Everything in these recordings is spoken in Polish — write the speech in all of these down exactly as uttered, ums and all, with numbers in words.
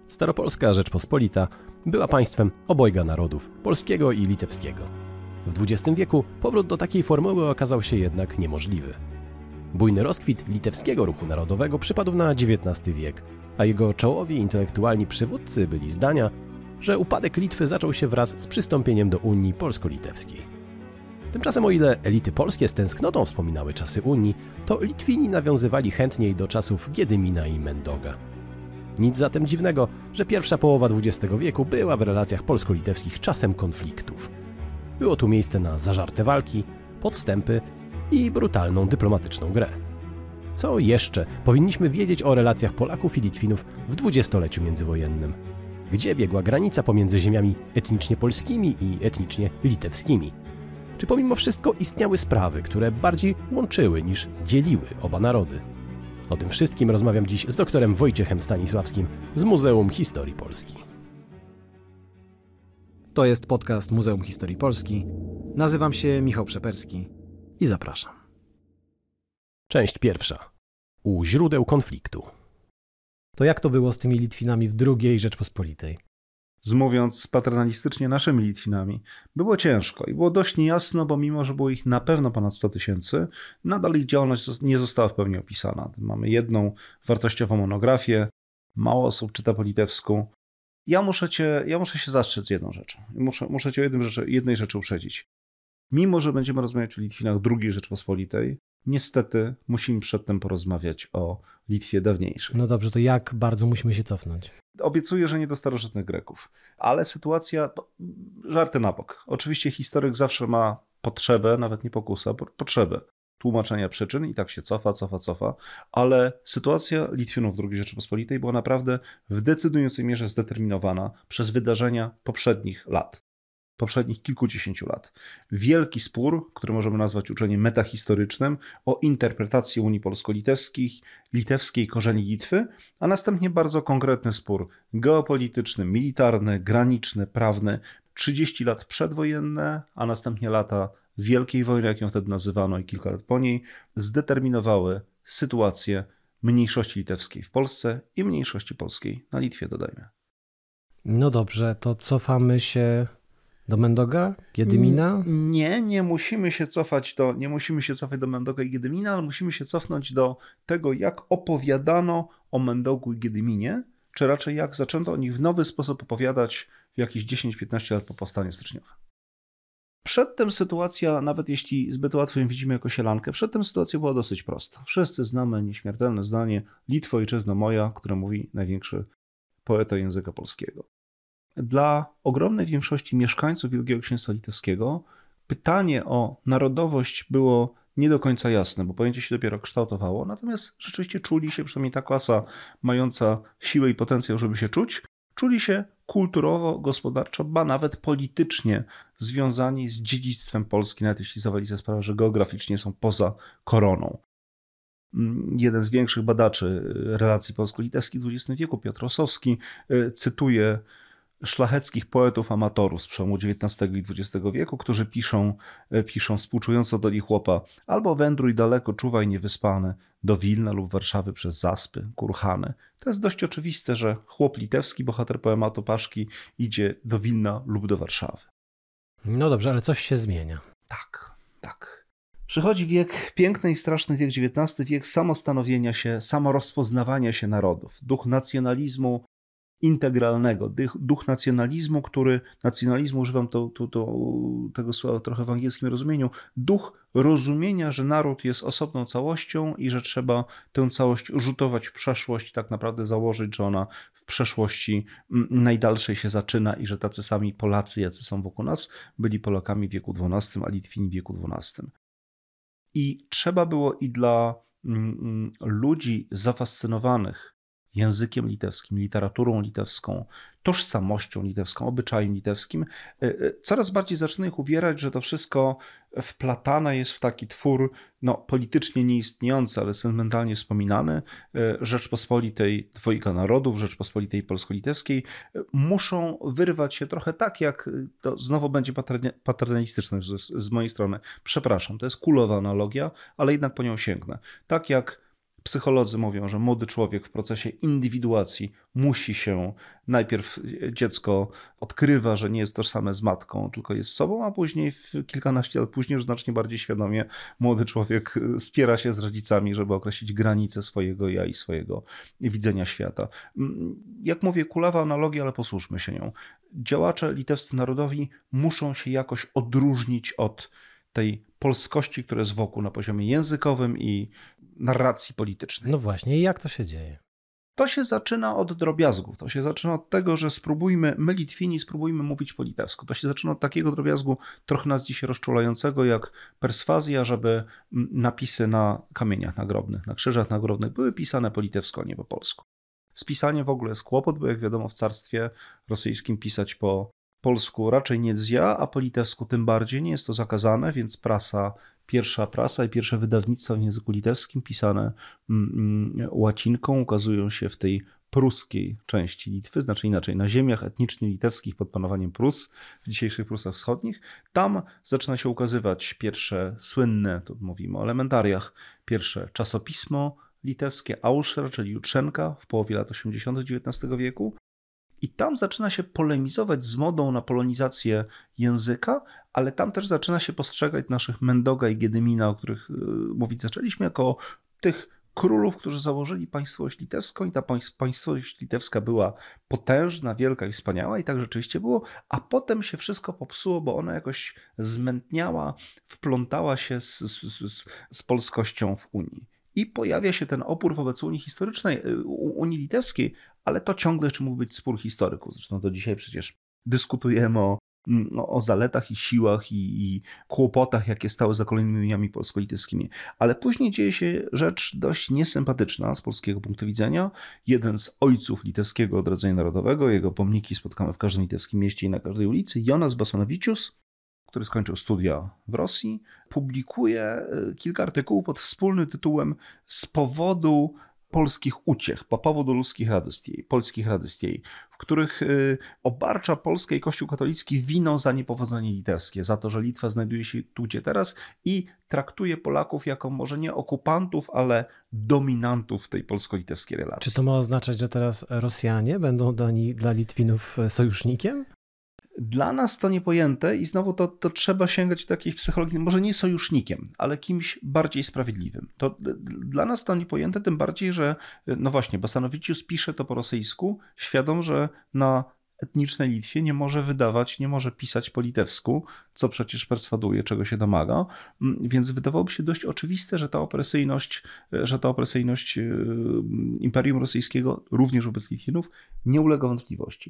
Staropolska Rzeczpospolita była państwem obojga narodów, polskiego i litewskiego. W dwudziestym wieku powrót do takiej formuły okazał się jednak niemożliwy. Bujny rozkwit litewskiego ruchu narodowego przypadł na dziewiętnasty wiek, a jego czołowi intelektualni przywódcy byli zdania, że upadek Litwy zaczął się wraz z przystąpieniem do Unii Polsko-Litewskiej. Tymczasem o ile elity polskie z tęsknotą wspominały czasy Unii, to Litwini nawiązywali chętniej do czasów Giedymina i Mendoga. Nic zatem dziwnego, że pierwsza połowa dwudziestego wieku była w relacjach polsko-litewskich czasem konfliktów. Było tu miejsce na zażarte walki, podstępy i brutalną dyplomatyczną grę. Co jeszcze powinniśmy wiedzieć o relacjach Polaków i Litwinów w dwudziestoleciu międzywojennym? Gdzie biegła granica pomiędzy ziemiami etnicznie polskimi i etnicznie litewskimi? Czy pomimo wszystko istniały sprawy, które bardziej łączyły niż dzieliły oba narody? O tym wszystkim rozmawiam dziś z doktorem Wojciechem Stanisławskim z Muzeum Historii Polski. To jest podcast Muzeum Historii Polski. Nazywam się Michał Przeperski i zapraszam. Część pierwsza. U źródeł konfliktu. To jak to było z tymi Litwinami w drugiej Rzeczpospolitej? Mówiąc paternalistycznie naszymi Litwinami, było ciężko i było dość niejasno, bo mimo, że było ich na pewno ponad sto tysięcy, nadal ich działalność nie została w pełni opisana. Mamy jedną wartościową monografię, mało osób czyta po litewsku. Ja muszę, cię, ja muszę się zastrzec z jedną rzeczą. Muszę, muszę cię o jednym rzeczy, jednej rzeczy uprzedzić. Mimo, że będziemy rozmawiać o Litwinach drugiej Rzeczpospolitej, niestety musimy przedtem porozmawiać o Litwie dawniejszej. No dobrze, to jak bardzo musimy się cofnąć? Obiecuję, że nie do starożytnych Greków, ale sytuacja, żarty na bok. Oczywiście historyk zawsze ma potrzebę, nawet nie pokusa, potrzebę tłumaczenia przyczyn i tak się cofa, cofa, cofa, ale sytuacja Litwinów drugiej Rzeczypospolitej była naprawdę w decydującej mierze zdeterminowana przez wydarzenia poprzednich lat. poprzednich kilkudziesięciu lat. Wielki spór, który możemy nazwać uczeniem metahistorycznym, o interpretację Unii Polsko-Litewskich, litewskiej korzeni Litwy, a następnie bardzo konkretny spór geopolityczny, militarny, graniczny, prawny, trzydzieści lat przedwojenne, a następnie lata Wielkiej Wojny, jak ją wtedy nazywano, i kilka lat po niej, zdeterminowały sytuację mniejszości litewskiej w Polsce i mniejszości polskiej na Litwie, dodajmy. No dobrze, to cofamy się do Mendoga, Giedymina? Nie, nie musimy się cofać do, nie musimy się cofać do Mendoga i Giedymina, ale musimy się cofnąć do tego, jak opowiadano o Mendogu i Giedyminie, czy raczej jak zaczęto o nich w nowy sposób opowiadać w jakieś dziesięć piętnaście lat po powstaniu styczniowym. Przedtem sytuacja, nawet jeśli zbyt łatwo ją widzimy jako sielankę, przedtem sytuacja była dosyć prosta. Wszyscy znamy nieśmiertelne zdanie Litwo, ojczyzno moja, które mówi największy poeta języka polskiego. Dla ogromnej większości mieszkańców Wielkiego Księstwa Litewskiego pytanie o narodowość było nie do końca jasne, bo pojęcie się dopiero kształtowało, natomiast rzeczywiście czuli się, przynajmniej ta klasa mająca siłę i potencjał, żeby się czuć, czuli się kulturowo, gospodarczo, ba nawet politycznie związani z dziedzictwem Polski, nawet jeśli zdawali sobie sprawę, że geograficznie są poza koroną. Jeden z większych badaczy relacji polsko-litewskich w dwudziestym wieku, Piotr Ossowski, cytuje szlacheckich poetów amatorów z przełomu dziewiętnastego i dwudziestego wieku, którzy piszą, piszą współczująco do chłopa: albo wędruj daleko, czuwaj niewyspany, do Wilna lub Warszawy przez zaspy, kurhany. To jest dość oczywiste, że chłop litewski, bohater poematu Paszki, idzie do Wilna lub do Warszawy. No dobrze, ale coś się zmienia. Tak, tak. Przychodzi wiek, piękny i straszny wiek dziewiętnasty, wiek samostanowienia się, samorozpoznawania się narodów. Duch nacjonalizmu integralnego, duch nacjonalizmu, który, nacjonalizmu używam to, to, to, tego słowa trochę w angielskim rozumieniu, duch rozumienia, że naród jest osobną całością i że trzeba tę całość rzutować w przeszłość, tak naprawdę założyć, że ona w przeszłości najdalszej się zaczyna i że tacy sami Polacy, jacy są wokół nas, byli Polakami w wieku dwunastym, a Litwini w wieku dwunastym. I trzeba było i dla mm, ludzi zafascynowanych językiem litewskim, literaturą litewską, tożsamością litewską, obyczajem litewskim, coraz bardziej zaczyna ich uwierać, że to wszystko wplatane jest w taki twór no, politycznie nieistniejący, ale sentymentalnie wspominany, Rzeczpospolitej dwojga narodów, Rzeczpospolitej polsko-litewskiej, muszą wyrwać się trochę tak, jak to znowu będzie paternalistyczne z, z mojej strony. Przepraszam, to jest kulowa analogia, ale jednak po nią sięgnę. Tak jak Psycholodzy mówią, że młody człowiek w procesie indywiduacji musi się, najpierw dziecko odkrywa, że nie jest tożsame z matką, tylko jest sobą, a później, kilkanaście lat później, już znacznie bardziej świadomie, młody człowiek spiera się z rodzicami, żeby określić granice swojego ja i swojego widzenia świata. Jak mówię, kulawa analogia, ale posłuszmy się nią. Działacze litewscy narodowi muszą się jakoś odróżnić od tej polskości, która jest wokół na poziomie językowym i narracji politycznej. No właśnie, i jak to się dzieje? To się zaczyna od drobiazgów. To się zaczyna od tego, że spróbujmy, my Litwini, spróbujmy mówić po litewsku. To się zaczyna od takiego drobiazgu, trochę nas dzisiaj rozczulającego, jak perswazja, żeby napisy na kamieniach nagrobnych, na krzyżach nagrobnych były pisane po litewsku, a nie po polsku. Spisanie w ogóle jest kłopot, bo jak wiadomo w carstwie rosyjskim pisać po polsku raczej nie dzia, a po litewsku tym bardziej. Nie jest to zakazane, więc prasa, pierwsza prasa i pierwsze wydawnictwa w języku litewskim pisane mm, łacinką ukazują się w tej pruskiej części Litwy, znaczy inaczej, na ziemiach etnicznie litewskich pod panowaniem Prus, w dzisiejszych Prusach Wschodnich. Tam zaczyna się ukazywać pierwsze słynne, tu mówimy o elementariach, pierwsze czasopismo litewskie Auszra, czyli Jutrzenka w połowie lat osiemdziesiątych dziewiętnastego wieku. I tam zaczyna się polemizować z modą na polonizację języka, ale tam też zaczyna się postrzegać naszych Mendoga i Giedymina, o których mówić zaczęliśmy, jako tych królów, którzy założyli państwowość litewską i ta państwowość litewska była potężna, wielka i wspaniała i tak rzeczywiście było, a potem się wszystko popsuło, bo ona jakoś zmętniała, wplątała się z, z, z, z polskością w Unii. I pojawia się ten opór wobec Unii historycznej, Unii Litewskiej, ale to ciągle jeszcze mógł być spór historyków. Zresztą do dzisiaj przecież dyskutujemy o, o zaletach i siłach i, i kłopotach, jakie stały za kolejnymi uniami polsko-litewskimi. Ale później dzieje się rzecz dość niesympatyczna z polskiego punktu widzenia. Jeden z ojców litewskiego odrodzenia narodowego, jego pomniki spotkamy w każdym litewskim mieście i na każdej ulicy, Jonas Basanavičius, który skończył studia w Rosji, publikuje kilka artykułów pod wspólnym tytułem "Z powodu polskich uciech, po powodu ludzkich radości, polskich radości", w których obarcza Polskę i Kościół katolicki winą za niepowodzenie litewskie, za to, że Litwa znajduje się tu, gdzie teraz i traktuje Polaków jako może nie okupantów, ale dominantów tej polsko-litewskiej relacji. Czy to ma oznaczać, że teraz Rosjanie będą dla, dla Litwinów sojusznikiem? Dla nas to niepojęte i znowu to, to trzeba sięgać do jakiejś psychologii, może nie sojusznikiem, ale kimś bardziej sprawiedliwym. To dla nas to niepojęte, tym bardziej, że no właśnie, Basanavičius pisze to po rosyjsku, świadom, że na etnicznej Litwie nie może wydawać, nie może pisać po litewsku, co przecież perswaduje, czego się domaga, więc wydawałoby się dość oczywiste, że ta opresyjność, że ta opresyjność Imperium Rosyjskiego również wobec Litwinów nie ulega wątpliwości.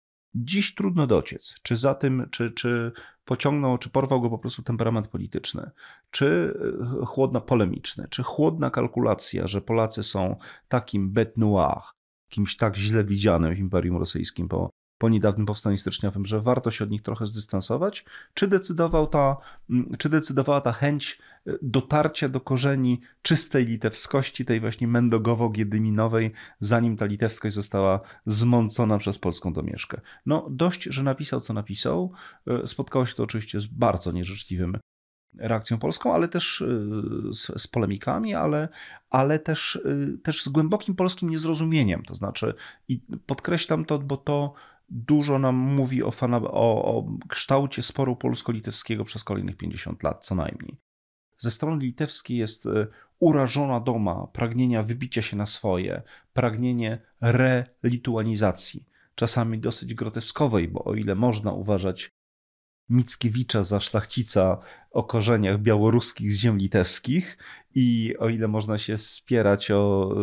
Dziś trudno dociec, czy za tym, czy, czy pociągnął, czy porwał go po prostu temperament polityczny, czy chłodna polemiczny, czy chłodna kalkulacja, że Polacy są takim bête noire, kimś tak źle widzianym w Imperium Rosyjskim po, po niedawnym powstaniu styczniowym, że warto się od nich trochę zdystansować, czy, decydował ta, czy decydowała ta chęć dotarcia do korzeni czystej litewskości, tej właśnie mendogowo-giedyminowej, zanim ta litewskość została zmącona przez polską domieszkę. No dość, że napisał, co napisał. Spotkało się to oczywiście z bardzo nieżyczliwym reakcją polską, ale też z, z polemikami, ale, ale też, też z głębokim polskim niezrozumieniem. To znaczy, i podkreślam to, bo to dużo nam mówi o, fana, o, o kształcie sporu polsko-litewskiego przez kolejnych pięćdziesiąt lat, co najmniej. Ze strony litewskiej jest urażona doma pragnienia wybicia się na swoje, pragnienie relituanizacji, czasami dosyć groteskowej, bo o ile można uważać Mickiewicza za szlachcica o korzeniach białoruskich z ziem litewskich i o ile można się spierać o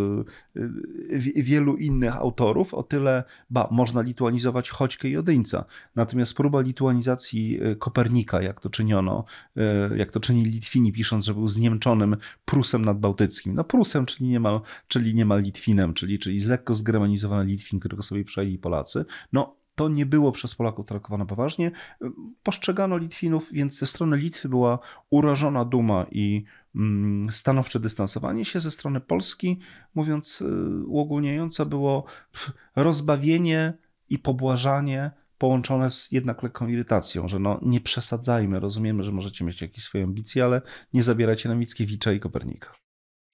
wielu innych autorów, o tyle ba, można lituanizować Choćkę i Odyńca. Natomiast próba lituanizacji Kopernika, jak to czyniono, jak to czynili Litwini, pisząc, że był zniemczonym Prusem nadbałtyckim. No Prusem, czyli niemal, czyli niemal Litwinem, czyli, czyli z lekko zgermanizowany Litwin, którego sobie przejęli Polacy. No to nie było przez Polaków traktowane poważnie. Postrzegano Litwinów, więc ze strony Litwy była urażona duma i stanowcze dystansowanie się. Ze strony Polski, mówiąc uogólniająco, było rozbawienie i pobłażanie połączone z jednak lekką irytacją, że no nie przesadzajmy, rozumiemy, że możecie mieć jakieś swoje ambicje, ale nie zabierajcie na Mickiewicza i Kopernika.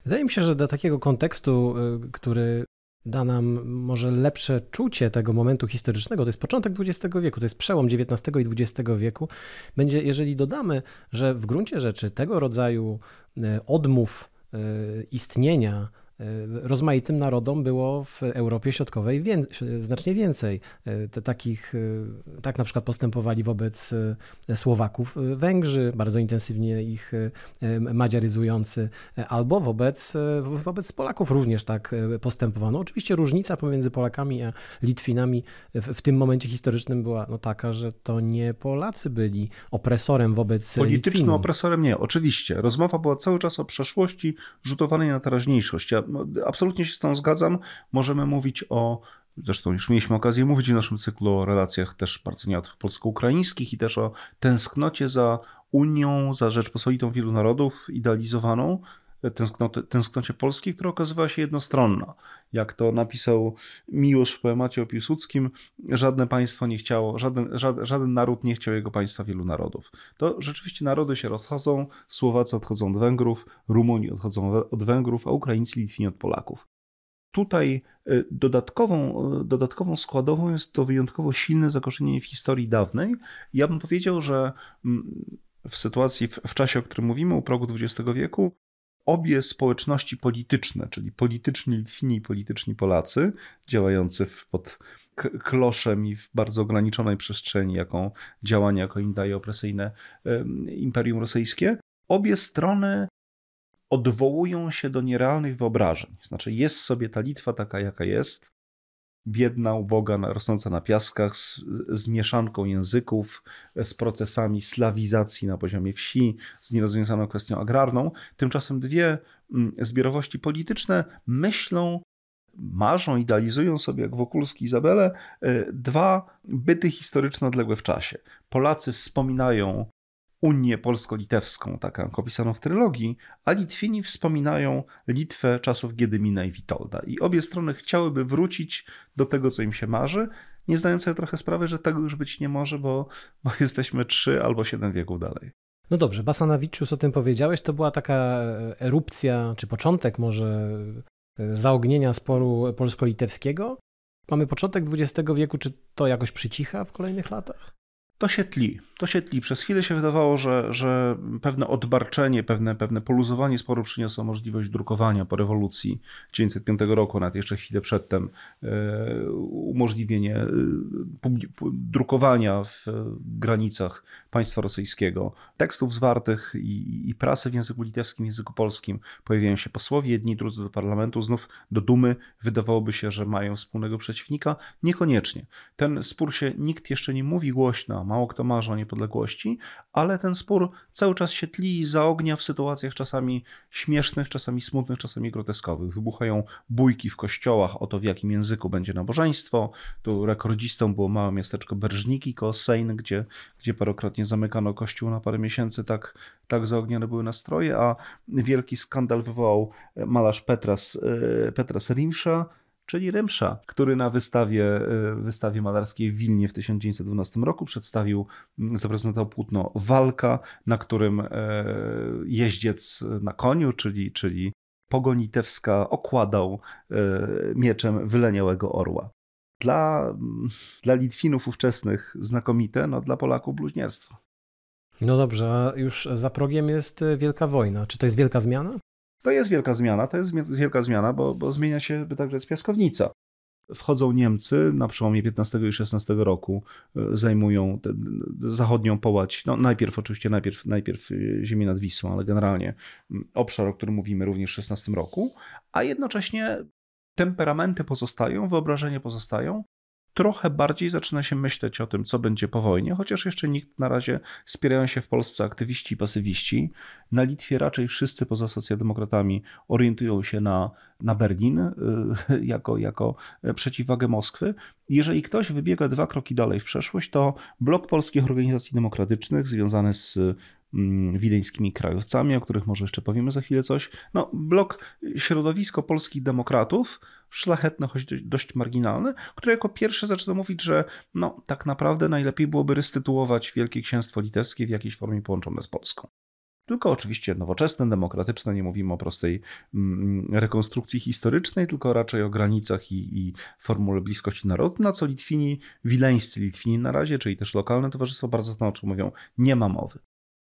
Wydaje mi się, że do takiego kontekstu, który da nam może lepsze czucie tego momentu historycznego, to jest początek dwudziestego wieku, to jest przełom dziewiętnastego i dwudziestego wieku, będzie, jeżeli dodamy, że w gruncie rzeczy tego rodzaju odmów istnienia rozmaitym narodom było w Europie Środkowej wię- znacznie więcej. Te takich, tak na przykład postępowali wobec Słowaków Węgrzy, bardzo intensywnie ich madziaryzujący, albo wobec, wobec Polaków również tak postępowano. Oczywiście różnica pomiędzy Polakami a Litwinami w, w tym momencie historycznym była no taka, że to nie Polacy byli opresorem wobec Politycznym Litwinów. opresorem nie, oczywiście. Rozmowa była cały czas o przeszłości rzutowanej na teraźniejszość. Ja absolutnie się z tą zgadzam. Możemy mówić o, zresztą już mieliśmy okazję mówić w naszym cyklu o relacjach też bardzo niełatwych polsko-ukraińskich i też o tęsknocie za Unią, za Rzeczpospolitą wielu narodów idealizowaną, tęsknocie, tęsknocie Polski, która okazywała się jednostronna. Jak to napisał Miłosz w poemacie o Piłsudskim, żadne państwo nie chciało, żaden, żaden, żaden naród nie chciał jego państwa wielu narodów. To rzeczywiście narody się rozchodzą, Słowacy odchodzą od Węgrów, Rumuni odchodzą od Węgrów, a Ukraińcy, Litwini od Polaków. Tutaj dodatkową, dodatkową składową jest to wyjątkowo silne zakorzenienie w historii dawnej. Ja bym powiedział, że w sytuacji, w, w czasie, o którym mówimy, u progu dwudziestego wieku, obie społeczności polityczne, czyli polityczni Litwini i polityczni Polacy, działający pod kloszem i w bardzo ograniczonej przestrzeni, jaką działanie, jaką im daje opresyjne Imperium Rosyjskie, obie strony odwołują się do nierealnych wyobrażeń. Znaczy jest sobie ta Litwa taka, jaka jest, biedna, uboga, rosnąca na piaskach, z, z mieszanką języków, z procesami slawizacji na poziomie wsi, z nierozwiązaną kwestią agrarną. Tymczasem dwie zbiorowości polityczne myślą, marzą, idealizują sobie, jak Wokulski i Izabelę, dwa byty historyczne odległe w czasie. Polacy wspominają Unię polsko-litewską, taką opisaną w trylogii, a Litwini wspominają Litwę czasów Giedymina i Witolda. I obie strony chciałyby wrócić do tego, co im się marzy, nie zdając sobie trochę sprawy, że tego już być nie może, bo, bo jesteśmy trzy albo siedem wieków dalej. No dobrze, Basanavičius, o tym powiedziałeś, to była taka erupcja, czy początek może zaognienia sporu polsko-litewskiego. Mamy początek dwudziestego wieku, czy to jakoś przycicha w kolejnych latach? To się tli, to się tli. Przez chwilę się wydawało, że, że pewne odbarczenie, pewne, pewne poluzowanie sporu przyniosło możliwość drukowania po rewolucji tysiąc dziewięćset piątego roku, nawet jeszcze chwilę przedtem, e, umożliwienie e, drukowania w granicach państwa rosyjskiego tekstów zwartych i, i prasy w języku litewskim, w języku polskim. Pojawiają się posłowie, jedni, drudzy do parlamentu, znów do Dumy. Wydawałoby się, że mają wspólnego przeciwnika. Niekoniecznie. Ten spór się nikt jeszcze nie mówi głośno, mało kto marzy o niepodległości, ale ten spór cały czas się tli i zaognia w sytuacjach czasami śmiesznych, czasami smutnych, czasami groteskowych. Wybuchają bójki w kościołach o to, w jakim języku będzie nabożeństwo. Tu rekordzistą było małe miasteczko Berżniki koło Sejn, gdzie, gdzie parokrotnie zamykano kościół na parę miesięcy, tak, tak zaognione były nastroje, a wielki skandal wywołał malarz Petras, Petras Rimsza, czyli Rymsza, który na wystawie, wystawie malarskiej w Wilnie w tysiąc dziewięćset dwunastym roku przedstawił, zaprezentował płótno Walka, na którym jeździec na koniu, czyli, czyli pogoń litewska, okładał mieczem wyleniałego orła. Dla, dla Litwinów ówczesnych znakomite, no dla Polaków bluźnierstwo. No dobrze, a już za progiem jest wielka wojna. Czy to jest wielka zmiana? To jest wielka zmiana, to jest wielka zmiana, bo, bo zmienia się także z piaskownica. Wchodzą Niemcy na przełomie piętnastego i szesnastego roku, zajmują tę zachodnią połać, no najpierw oczywiście, najpierw, najpierw ziemię nad Wisłą, ale generalnie obszar, o którym mówimy również w szesnastym roku, a jednocześnie temperamenty pozostają, wyobrażenia pozostają. Trochę bardziej zaczyna się myśleć o tym, co będzie po wojnie, chociaż jeszcze nikt na razie, wspierają się w Polsce aktywiści i pasywiści. Na Litwie raczej wszyscy poza socjaldemokratami orientują się na, na Berlin yy, jako, jako przeciwwagę Moskwy. Jeżeli ktoś wybiega dwa kroki dalej w przeszłość, to blok polskich organizacji demokratycznych związany z wileńskimi krajowcami, o których może jeszcze powiemy za chwilę coś. No, blok środowisko polskich demokratów, szlachetne, choć dość marginalne, które jako pierwsze zaczyna mówić, że no, tak naprawdę najlepiej byłoby restytuować Wielkie Księstwo Litewskie w jakiejś formie połączone z Polską. tylko oczywiście nowoczesne, demokratyczne, nie mówimy o prostej rekonstrukcji historycznej, tylko raczej o granicach i, i formule bliskości narodu, na co Litwini, wileńscy Litwini na razie, czyli też lokalne towarzystwo bardzo stanowczo mówią, nie ma mowy.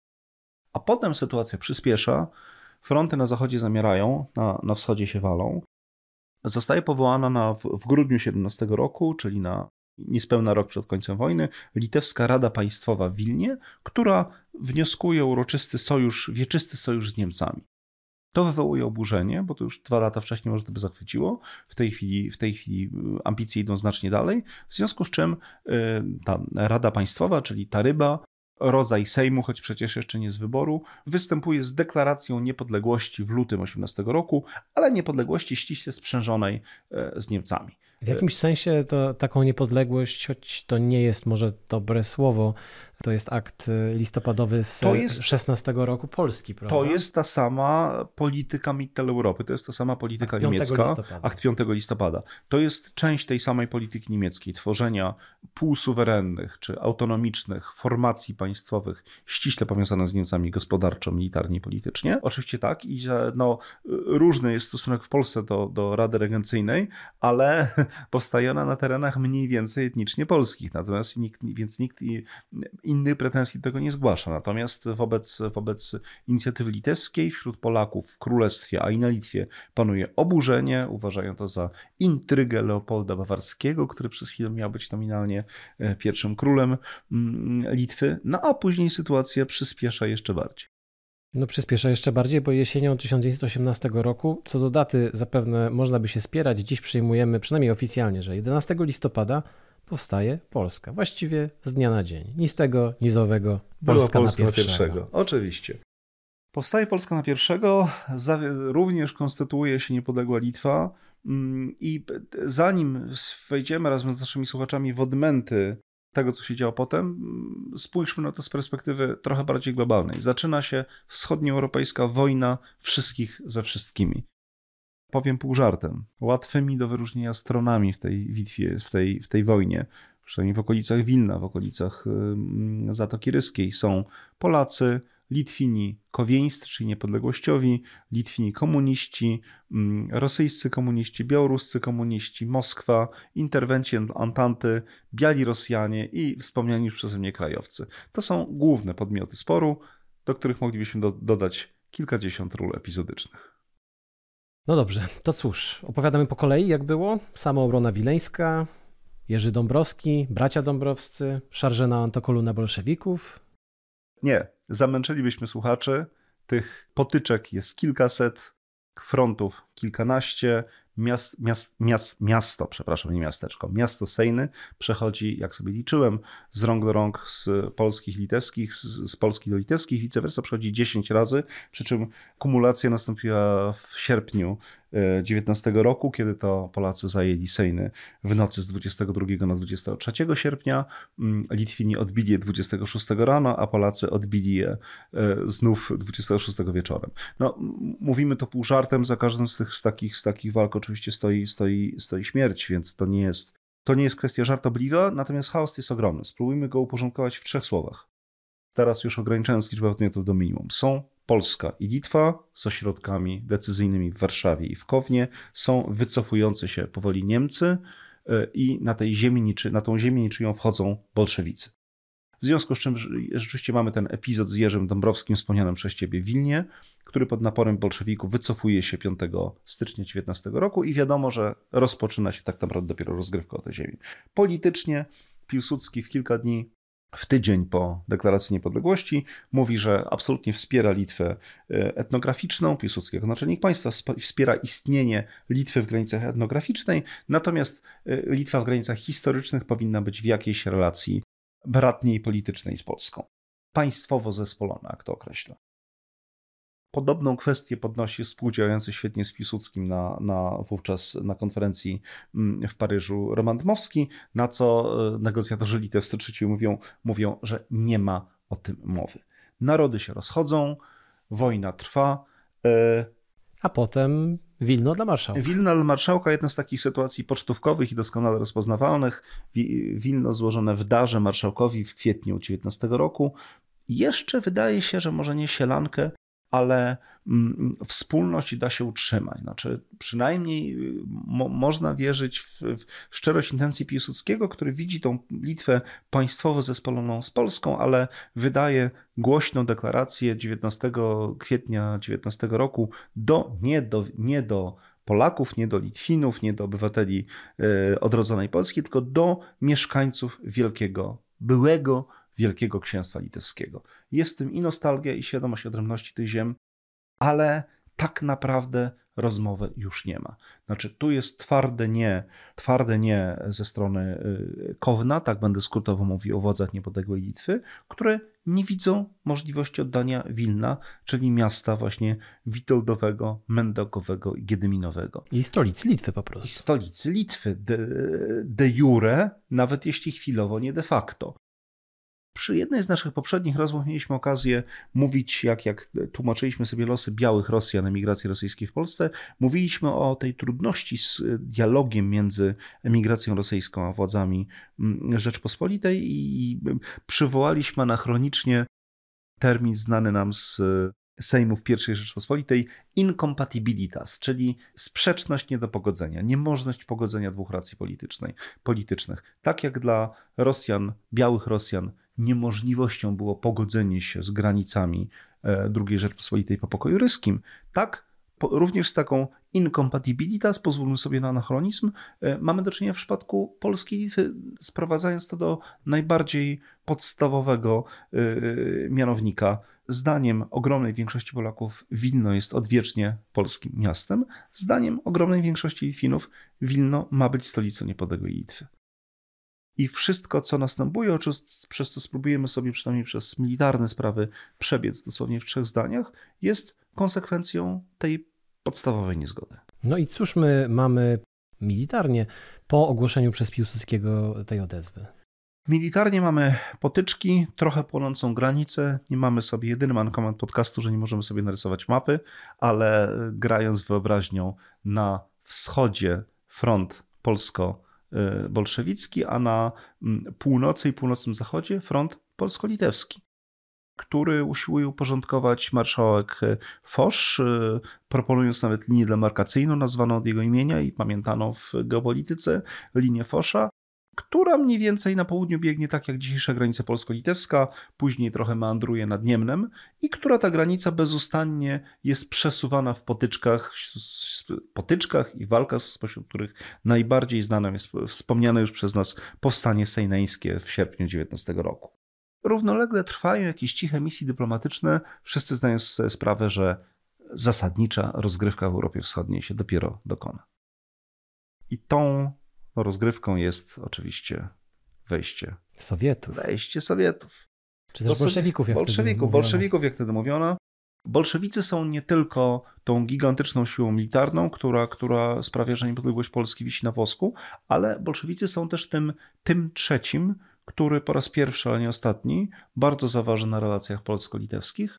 A potem sytuacja przyspiesza, fronty na zachodzie zamierają, na, na wschodzie się walą. Zostaje powołana na, w, w grudniu siedemnastego roku, czyli na niespełna rok przed końcem wojny, Litewska Rada Państwowa w Wilnie, która wnioskuje o uroczysty sojusz, wieczysty sojusz z Niemcami. To wywołuje oburzenie, bo to już dwa lata wcześniej może to by zachwyciło. W tej chwili, w tej chwili ambicje idą znacznie dalej, w związku z czym ta Rada Państwowa, czyli ta ryba, rodzaj Sejmu, choć przecież jeszcze nie z wyboru, występuje z deklaracją niepodległości w lutym osiemnastego roku, ale niepodległości ściśle sprzężonej z Niemcami. W jakimś sensie to taką niepodległość, choć to nie jest może dobre słowo, to jest akt listopadowy z szesnastego roku Polski, prawda? To jest ta sama polityka Mitteleuropy, to jest ta sama polityka akt niemiecka, listopada. akt piątego listopada. To jest część tej samej polityki niemieckiej, tworzenia półsuwerennych czy autonomicznych formacji państwowych ściśle powiązanych z Niemcami gospodarczo, militarnie i politycznie. Oczywiście tak, i że no, różny jest stosunek w Polsce do, do Rady Regencyjnej, ale powstaje ona na terenach mniej więcej etnicznie polskich, natomiast nikt, więc nikt innych pretensji do tego nie zgłasza. Natomiast wobec, wobec inicjatywy litewskiej wśród Polaków w Królestwie, a i na Litwie panuje oburzenie, uważają to za intrygę Leopolda Bawarskiego, który przez chwilę miał być nominalnie pierwszym królem Litwy, no a później sytuacja przyspiesza jeszcze bardziej. No przyspiesza jeszcze bardziej, bo jesienią tysiąc dziewięćset osiemnastego roku, co do daty zapewne można by się spierać, dziś przyjmujemy przynajmniej oficjalnie, że jedenastego listopada powstaje Polska. Właściwie z dnia na dzień. Ni z tego, ni z owego. Polska, Polska na pierwszego. na pierwszego. Oczywiście. Powstaje Polska na pierwszego, również konstytuuje się niepodległa Litwa i zanim wejdziemy razem z naszymi słuchaczami w odmęty tego, co się działo potem, spójrzmy na to z perspektywy trochę bardziej globalnej. Zaczyna się wschodnioeuropejska wojna wszystkich ze wszystkimi. Powiem pół żartem, łatwymi do wyróżnienia stronami w tej bitwie, w tej, w tej wojnie, przynajmniej w okolicach Wilna, w okolicach Zatoki Ryskiej są Polacy, Litwini kowieńscy, czyli niepodległościowi, Litwini komuniści, rosyjscy komuniści, białoruscy komuniści, Moskwa, interwencje Antanty, biali Rosjanie i wspomniani już przeze mnie krajowcy. To są główne podmioty sporu, do których moglibyśmy do, dodać kilkadziesiąt ról epizodycznych. No dobrze, to cóż, opowiadamy po kolei, jak było. Samoobrona wileńska, Jerzy Dąbrowski, bracia Dąbrowscy, szarże na Antokoluna bolszewików. Nie, zamęczylibyśmy słuchaczy. Tych potyczek jest kilkaset, frontów kilkanaście, miast, miast, miast, miasto, przepraszam, nie miasteczko, miasto Sejny przechodzi, jak sobie liczyłem, z rąk do rąk z polskich, litewskich, z, z polskich do litewskich, vice versa przechodzi dziesięć razy, przy czym kumulacja nastąpiła w sierpniu dziewiętnastego roku, kiedy to Polacy zajęli Sejny w nocy z dwudziestego drugiego na dwudziestego trzeciego sierpnia. Litwini odbili je dwudziestego szóstego rano, a Polacy odbili je znów dwudziestego szóstego wieczorem. No, mówimy to pół żartem, za każdym z tych z takich, z takich walk oczywiście stoi, stoi, stoi śmierć, więc to nie jest, to nie jest kwestia żartobliwa, natomiast chaos jest ogromny. Spróbujmy go uporządkować w trzech słowach. Teraz już ograniczając liczbę podmiotów do minimum. Są Polska i Litwa z ośrodkami decyzyjnymi w Warszawie i w Kownie, są wycofujące się powoli Niemcy i na tej ziemi, na tą ziemię niczyją wchodzą bolszewicy. W związku z czym rzeczywiście mamy ten epizod z Jerzym Dąbrowskim wspomnianym przez ciebie w Wilnie, który pod naporem bolszewików wycofuje się piątego stycznia dziewiętnastego roku i wiadomo, że rozpoczyna się tak naprawdę dopiero rozgrywka o tę ziemię. Politycznie Piłsudski w kilka dni, w tydzień po deklaracji niepodległości mówi, że absolutnie wspiera Litwę etnograficzną, Piłsudski jako naczelnik państwa wspiera istnienie Litwy w granicach etnograficznej, natomiast Litwa w granicach historycznych powinna być w jakiejś relacji bratniej politycznej z Polską. Państwowo zespolona, jak to określa. Podobną kwestię podnosi współdziałający świetnie z Piłsudskim na, na, wówczas na konferencji w Paryżu Roman Dmowski, na co negocjatorzy litewscy trzeci mówią, mówią, że nie ma o tym mowy. Narody się rozchodzą, wojna trwa. A potem Wilno dla marszałka. Wilno dla marszałka, jedna z takich sytuacji pocztówkowych i doskonale rozpoznawalnych. Wilno złożone w darze marszałkowi w kwietniu dziewiętnastego roku Jeszcze wydaje się, że może nie sielankę, ale wspólność da się utrzymać. Znaczy, przynajmniej mo można wierzyć w, w szczerość intencji Piłsudskiego, który widzi tą Litwę państwowo zespoloną z Polską, ale wydaje głośną deklarację dziewiętnastego kwietnia dziewiętnastego roku do, nie, do, nie do Polaków, nie do Litwinów, nie do obywateli y, odrodzonej Polski, tylko do mieszkańców wielkiego, byłego Wielkiego Księstwa Litewskiego. Jest w tym i nostalgia, i świadomość odrębności tych ziem, ale tak naprawdę rozmowy już nie ma. Znaczy, tu jest twarde nie, twarde nie ze strony Kowna, tak będę skrótowo mówił o władzach niepodległej Litwy, które nie widzą możliwości oddania Wilna, czyli miasta właśnie witoldowego, mendokowego i giedyminowego. I stolicy Litwy po prostu. I stolicy Litwy, de, de jure, nawet jeśli chwilowo, nie de facto. Przy jednej z naszych poprzednich rozmów mieliśmy okazję mówić, jak, jak tłumaczyliśmy sobie losy białych Rosjan, emigracji rosyjskiej w Polsce, mówiliśmy o tej trudności z dialogiem między emigracją rosyjską a władzami Rzeczpospolitej i przywołaliśmy anachronicznie termin znany nam z Sejmów pierwszej Rzeczpospolitej incompatibilitas, czyli sprzeczność nie do pogodzenia, niemożność pogodzenia dwóch racji politycznej, politycznych. Tak jak dla Rosjan, białych Rosjan, niemożliwością było pogodzenie się z granicami drugiej Rzeczpospolitej po pokoju ryskim, tak również z taką incompatibilitas, pozwólmy sobie na anachronizm, mamy do czynienia w przypadku Polski i Litwy, sprowadzając to do najbardziej podstawowego mianownika. Zdaniem ogromnej większości Polaków Wilno jest odwiecznie polskim miastem. Zdaniem ogromnej większości Litwinów Wilno ma być stolicą niepodległej Litwy. I wszystko, co następuje, przez co spróbujemy sobie przynajmniej przez militarne sprawy przebiec dosłownie w trzech zdaniach, jest konsekwencją tej podstawowej niezgody. No i cóż my mamy militarnie po ogłoszeniu przez Piłsudskiego tej odezwy? Militarnie mamy potyczki, trochę płonącą granicę. Nie mamy sobie, jedyny mankament podcastu, że nie możemy sobie narysować mapy, ale grając wyobraźnią, na wschodzie front polsko-bolszewicki, a na północy i północnym zachodzie front polsko-litewski, który usiłuje uporządkować marszałek Foch, proponując nawet linię demarkacyjną nazwaną od jego imienia i pamiętaną w geopolityce, linię Focha, która mniej więcej na południu biegnie tak jak dzisiejsza granica polsko-litewska, później trochę meandruje nad Niemnem i która ta granica bezustannie jest przesuwana w potyczkach, potyczkach i walkach, spośród których najbardziej znaną jest wspomniane już przez nas powstanie sejneńskie w sierpniu dziewiętnastego roku. Równolegle trwają jakieś ciche misje dyplomatyczne, wszyscy zdają sobie sprawę, że zasadnicza rozgrywka w Europie Wschodniej się dopiero dokona. I tą rozgrywką jest oczywiście wejście Sowietów. Wejście Sowietów. Czy też bolszewików, jak bolszewików, wtedy bolszewików, jak wtedy mówiono. Bolszewicy są nie tylko tą gigantyczną siłą militarną, która, która sprawia, że niepodległość Polski wisi na wosku, ale bolszewicy są też tym, tym trzecim, który po raz pierwszy, ale nie ostatni, bardzo zaważy na relacjach polsko-litewskich.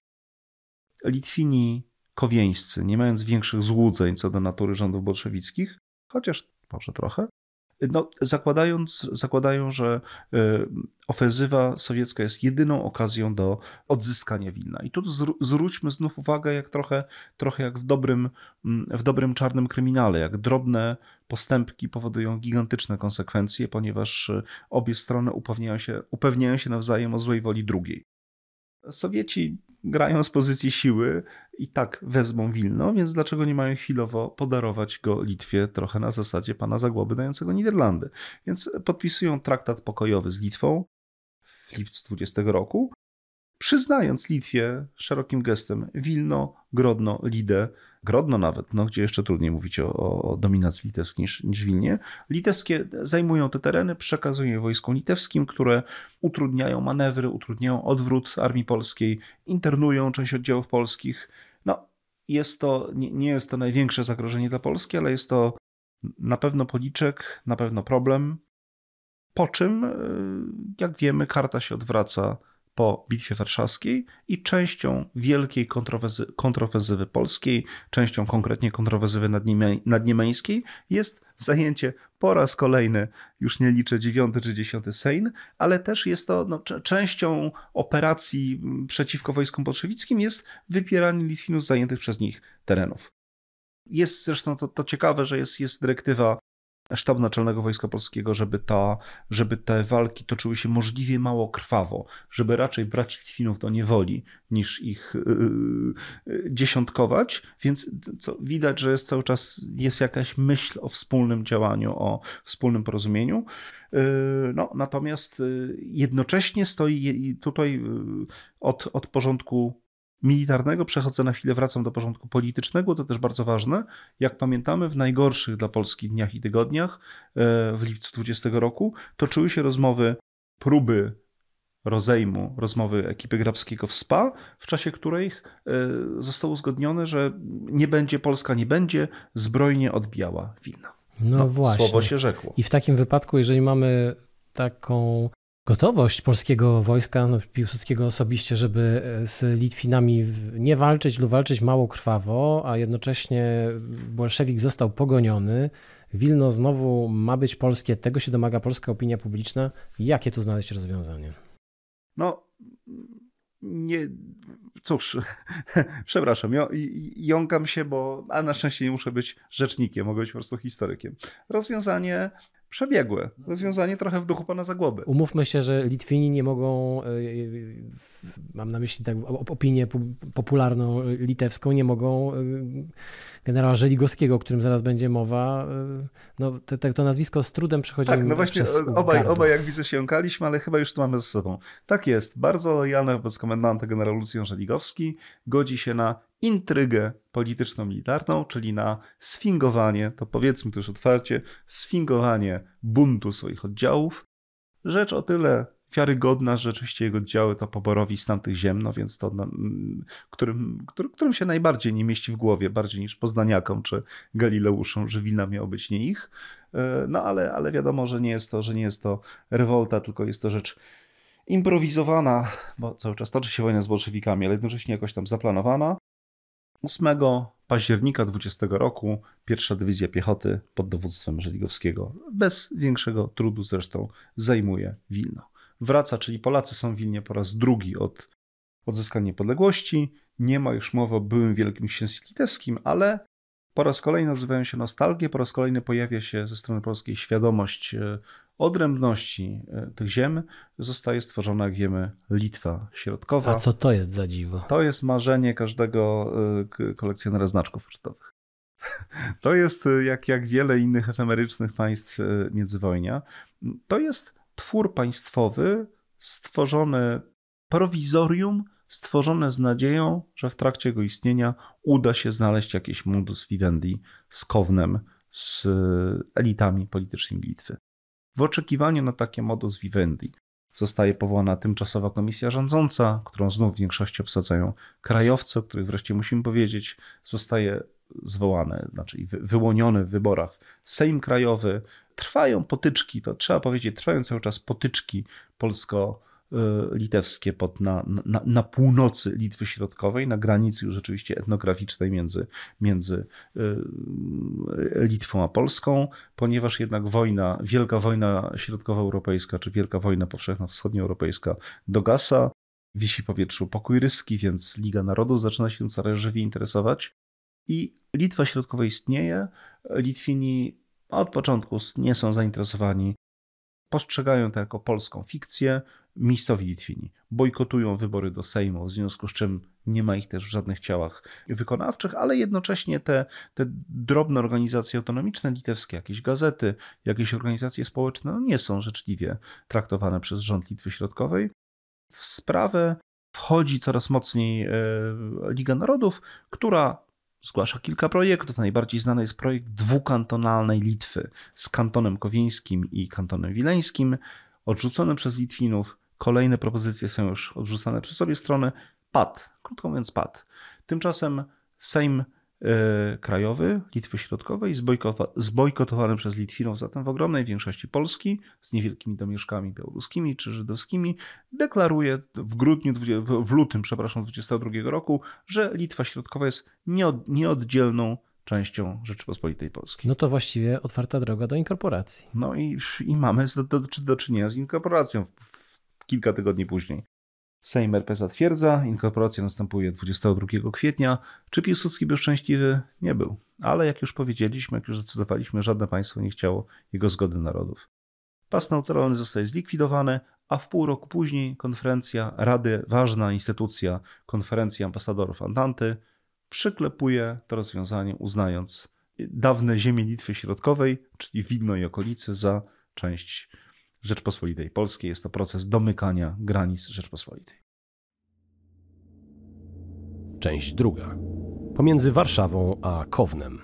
Litwini kowieńscy, nie mając większych złudzeń co do natury rządów bolszewickich, chociaż może trochę, no, zakładając, zakładają, że ofensywa sowiecka jest jedyną okazją do odzyskania Wilna. I tu zwróćmy znów uwagę, jak trochę, trochę jak w dobrym, w dobrym czarnym kryminale, jak drobne postępki powodują gigantyczne konsekwencje, ponieważ obie strony upewniają się, upewniają się nawzajem o złej woli drugiej. Sowieci grają z pozycji siły i tak wezmą Wilno, więc dlaczego nie mają chwilowo podarować go Litwie trochę na zasadzie pana Zagłoby dającego Niderlandy. Więc podpisują traktat pokojowy z Litwą w lipcu dwudziestego roku, przyznając Litwie szerokim gestem Wilno, Grodno, Lidę, Grodno nawet, no, gdzie jeszcze trudniej mówić o, o dominacji litewskiej niż, niż Wilnie. Litewskie zajmują te tereny, przekazują je wojskom litewskim, które utrudniają manewry, utrudniają odwrót armii polskiej, internują część oddziałów polskich. No, jest to, nie, nie jest to największe zagrożenie dla Polski, ale jest to na pewno policzek, na pewno problem. Po czym, jak wiemy, karta się odwraca po Bitwie Warszawskiej i częścią wielkiej kontrowerzy, kontrowersywy polskiej, częścią konkretnie kontrowersywy nadniemeńskiej jest zajęcie po raz kolejny, już nie liczę dziewiąty czy dziesiąty Sejn, ale też jest to no, częścią operacji przeciwko wojskom bolszewickim jest wypieranie Litwinów z zajętych przez nich terenów. Jest zresztą to, to ciekawe, że jest, jest dyrektywa Sztabu Naczelnego Wojska Polskiego, żeby, ta, żeby te walki toczyły się możliwie mało krwawo, żeby raczej brać Litwinów do niewoli niż ich yy, dziesiątkować, więc co, widać, że jest cały czas jest jakaś myśl o wspólnym działaniu, o wspólnym porozumieniu. Yy, no, natomiast jednocześnie stoi tutaj od, od porządku militarnego, przechodzę na chwilę, wracam do porządku politycznego, to też bardzo ważne. Jak pamiętamy, w najgorszych dla Polski dniach i tygodniach, w lipcu dwudziestego roku, toczyły się rozmowy, próby rozejmu, rozmowy ekipy Grabskiego w Spa, w czasie której zostało uzgodnione, że nie będzie, Polska nie będzie zbrojnie odbijała Wilna. No, no właśnie. Słowo się rzekło. I w takim wypadku, jeżeli mamy taką gotowość polskiego wojska, no, Piłsudskiego osobiście, żeby z Litwinami nie walczyć lub walczyć mało krwawo, a jednocześnie bolszewik został pogoniony, Wilno znowu ma być polskie, tego się domaga polska opinia publiczna. Jakie tu znaleźć rozwiązanie? No, nie, cóż, przepraszam, jąkam się, bo a na szczęście nie muszę być rzecznikiem, mogę być po prostu historykiem. Rozwiązanie przebiegłe. Rozwiązanie trochę w duchu pana Zagłoby. Umówmy się, że Litwini nie mogą, mam na myśli tak opinię popularną litewską, nie mogą generała Żeligowskiego, o którym zaraz będzie mowa, no te, te, to nazwisko z trudem przechodzi tak, no właśnie, przez obaj, obaj jak widzę się jąkaliśmy, ale chyba już to mamy ze sobą. Tak jest, bardzo lojalny wobec komendanta generał Lucjan Żeligowski, godzi się na intrygę polityczno-militarną, czyli na sfingowanie, to powiedzmy to już otwarcie, sfingowanie buntu swoich oddziałów. Rzecz o tyle wiarygodna, że rzeczywiście jego oddziały to poborowi z tamtych ziem, no więc to, którym, którym, którym się najbardziej nie mieści w głowie, bardziej niż poznaniakom czy Galileuszom, że Wilna miało być nie ich. No ale, ale wiadomo, że nie jest to, że nie jest to rewolta, tylko jest to rzecz improwizowana, bo cały czas toczy się wojna z bolszewikami, ale jednocześnie jakoś tam zaplanowana. ósmego października dwudziestego roku pierwsza Dywizja Piechoty pod dowództwem Żeligowskiego bez większego trudu zresztą zajmuje Wilno. Wraca, czyli Polacy są w Wilnie po raz drugi od odzyskania niepodległości. Nie ma już mowy o byłym Wielkim Księstwie Litewskim, ale po raz kolejny odzywają się nostalgie, po raz kolejny pojawia się ze strony polskiej świadomość odrębności tych ziem. Zostaje stworzona, jak wiemy, Litwa Środkowa. A co to jest za dziwo? To jest marzenie każdego kolekcjonera znaczków pocztowych. To jest, jak, jak wiele innych efemerycznych państw międzywojnia, to jest twór państwowy stworzony, prowizorium stworzone z nadzieją, że w trakcie jego istnienia uda się znaleźć jakieś mundus vivendi z Kownem, z elitami politycznymi Litwy. W oczekiwaniu na takie modus vivendi zostaje powołana tymczasowa komisja rządząca, którą znów w większości obsadzają krajowcy, o których wreszcie musimy powiedzieć, zostaje zwołany, znaczy wyłoniony w wyborach Sejm Krajowy. Trwają potyczki, to trzeba powiedzieć, trwają cały czas potyczki polsko-litewskie pod, na, na, na północy Litwy Środkowej, na granicy już rzeczywiście etnograficznej między, między Litwą a Polską, ponieważ jednak wojna, wielka wojna środkowoeuropejska, czy wielka wojna powszechna wschodnioeuropejska dogasa, wisi w powietrzu pokój ryski, więc Liga Narodów zaczyna się tym coraz żywiej interesować i Litwa Środkowa istnieje, Litwini od początku nie są zainteresowani, postrzegają to jako polską fikcję, miejscowi Litwini bojkotują wybory do Sejmu, w związku z czym nie ma ich też w żadnych ciałach wykonawczych, ale jednocześnie te, te drobne organizacje autonomiczne litewskie, jakieś gazety, jakieś organizacje społeczne no nie są życzliwie traktowane przez rząd Litwy Środkowej. W sprawę wchodzi coraz mocniej Liga Narodów, która zgłasza kilka projektów. Najbardziej znany jest projekt dwukantonalnej Litwy z kantonem kowieńskim i kantonem wileńskim, odrzucony przez Litwinów. Kolejne propozycje są już odrzucane przez obie strony. Padł, krótko mówiąc padł. Tymczasem Sejm krajowy Litwy Środkowej, zbojkotowany przez Litwinów, zatem w ogromnej większości Polski, z niewielkimi domieszkami białoruskimi czy żydowskimi, deklaruje w grudniu, w lutym, przepraszam, dwudziestego drugiego roku, że Litwa Środkowa jest nieoddzielną częścią Rzeczypospolitej Polskiej. No to właściwie otwarta droga do inkorporacji. No i, i mamy do, do, do czynienia z inkorporacją w, w kilka tygodni później. Sejm R P zatwierdza, inkorporacja następuje dwudziestego drugiego kwietnia. Czy Piłsudski był szczęśliwy? Nie był. Ale jak już powiedzieliśmy, jak już zdecydowaliśmy, żadne państwo nie chciało jego zgody narodów. Pas neutralny zostaje zlikwidowany, a w pół roku później konferencja Rady, ważna instytucja, konferencja ambasadorów Antanty, przyklepuje to rozwiązanie, uznając dawne ziemie Litwy Środkowej, czyli Wilno i okolice, za część Rzeczpospolitej Polskiej. Jest to proces domykania granic Rzeczpospolitej. Część druga. Pomiędzy Warszawą a Kownem.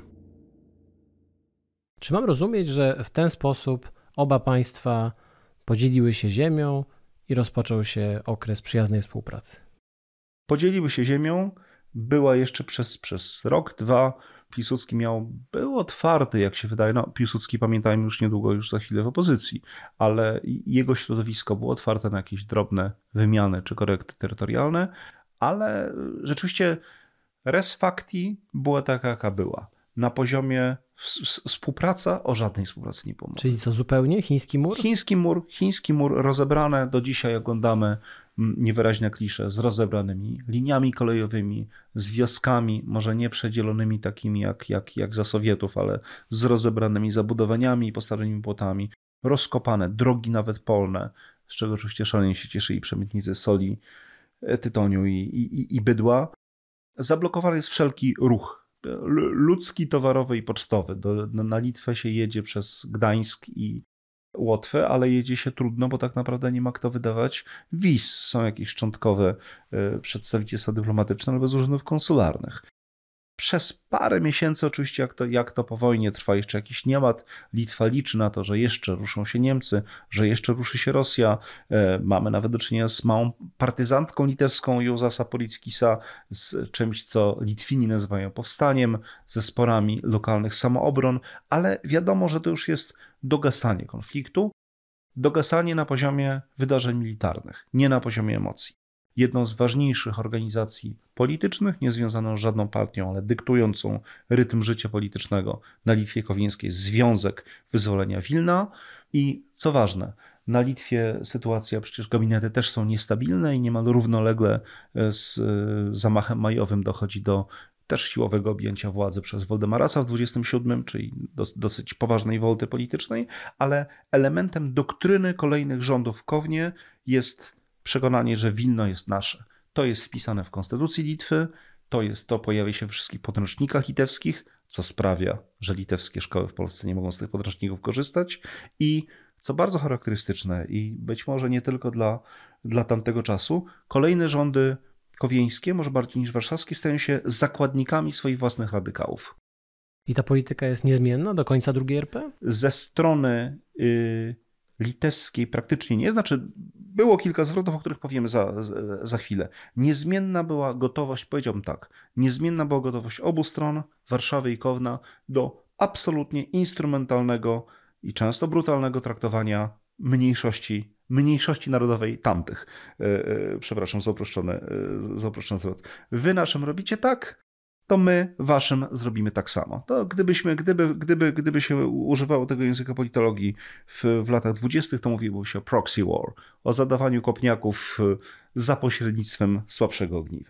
Czy mam rozumieć, że w ten sposób oba państwa podzieliły się ziemią i rozpoczął się okres przyjaznej współpracy? Podzieliły się ziemią. Była jeszcze przez, przez rok, dwa. Piłsudski miał, był otwarty, jak się wydaje. No, Piłsudski, pamiętajmy, już niedługo, już za chwilę w opozycji, ale jego środowisko było otwarte na jakieś drobne wymiany czy korekty terytorialne, ale rzeczywiście res facti była taka, jaka była. Na poziomie współpraca, o żadnej współpracy nie było. Czyli co, zupełnie? Chiński mur? Chiński mur, chiński mur rozebrane. Do dzisiaj oglądamy niewyraźne klisze z rozebranymi liniami kolejowymi, z wioskami, może nie przedzielonymi takimi jak, jak, jak za Sowietów, ale z rozebranymi zabudowaniami i postawionymi płotami, rozkopane, drogi nawet polne, z czego oczywiście szalenie się cieszyli przemytnicy soli, tytoniu i, i, i bydła. Zablokowany jest wszelki ruch ludzki, towarowy i pocztowy. Do, na Litwę się jedzie przez Gdańsk i Łotwę, ale jedzie się trudno, bo tak naprawdę nie ma kto wydawać wiz. Są jakieś szczątkowe przedstawicielstwa dyplomatyczne, ale bez urzędów konsularnych. Przez parę miesięcy oczywiście, jak to, jak to po wojnie trwa jeszcze jakiś nieład, Litwa liczy na to, że jeszcze ruszą się Niemcy, że jeszcze ruszy się Rosja. Mamy nawet do czynienia z małą partyzantką litewską Józasa Polickisa, z czymś, co Litwini nazywają powstaniem, ze sporami lokalnych samoobron, ale wiadomo, że to już jest dogasanie konfliktu, dogasanie na poziomie wydarzeń militarnych, nie na poziomie emocji. Jedną z ważniejszych organizacji politycznych, nie związaną z żadną partią, ale dyktującą rytm życia politycznego na Litwie Kowińskiej, Związek Wyzwolenia Wilna. I co ważne, na Litwie sytuacja, przecież gabinety też są niestabilne i niemal równolegle z zamachem majowym dochodzi do też siłowego objęcia władzy przez Woldemarasa w dwudziestym siódmym, czyli dosyć poważnej wolty politycznej, ale elementem doktryny kolejnych rządów w Kownie jest przekonanie, że Wilno jest nasze. To jest wpisane w konstytucji Litwy, to jest to pojawia się w wszystkich podręcznikach litewskich, co sprawia, że litewskie szkoły w Polsce nie mogą z tych podręczników korzystać i co bardzo charakterystyczne i być może nie tylko dla, dla tamtego czasu, kolejne rządy kowieńskie, może bardziej niż warszawskie, stają się zakładnikami swoich własnych radykałów. I ta polityka jest niezmienna do końca drugiej R P? Ze strony y, litewskiej praktycznie nie, znaczy było kilka zwrotów, o których powiemy za, za chwilę. Niezmienna była gotowość, powiedziałbym tak, niezmienna była gotowość obu stron, Warszawy i Kowna, do absolutnie instrumentalnego i często brutalnego traktowania mniejszości, mniejszości narodowej tamtych. Yy, przepraszam za uproszczony, yy, za uproszczony zwrot. Wy naszym robicie tak, to my waszym zrobimy tak samo. To gdybyśmy, gdyby, gdyby, gdyby się używało tego języka politologii w, w latach dwudziestych, to mówiło się o proxy war, o zadawaniu kopniaków za pośrednictwem słabszego ogniwa.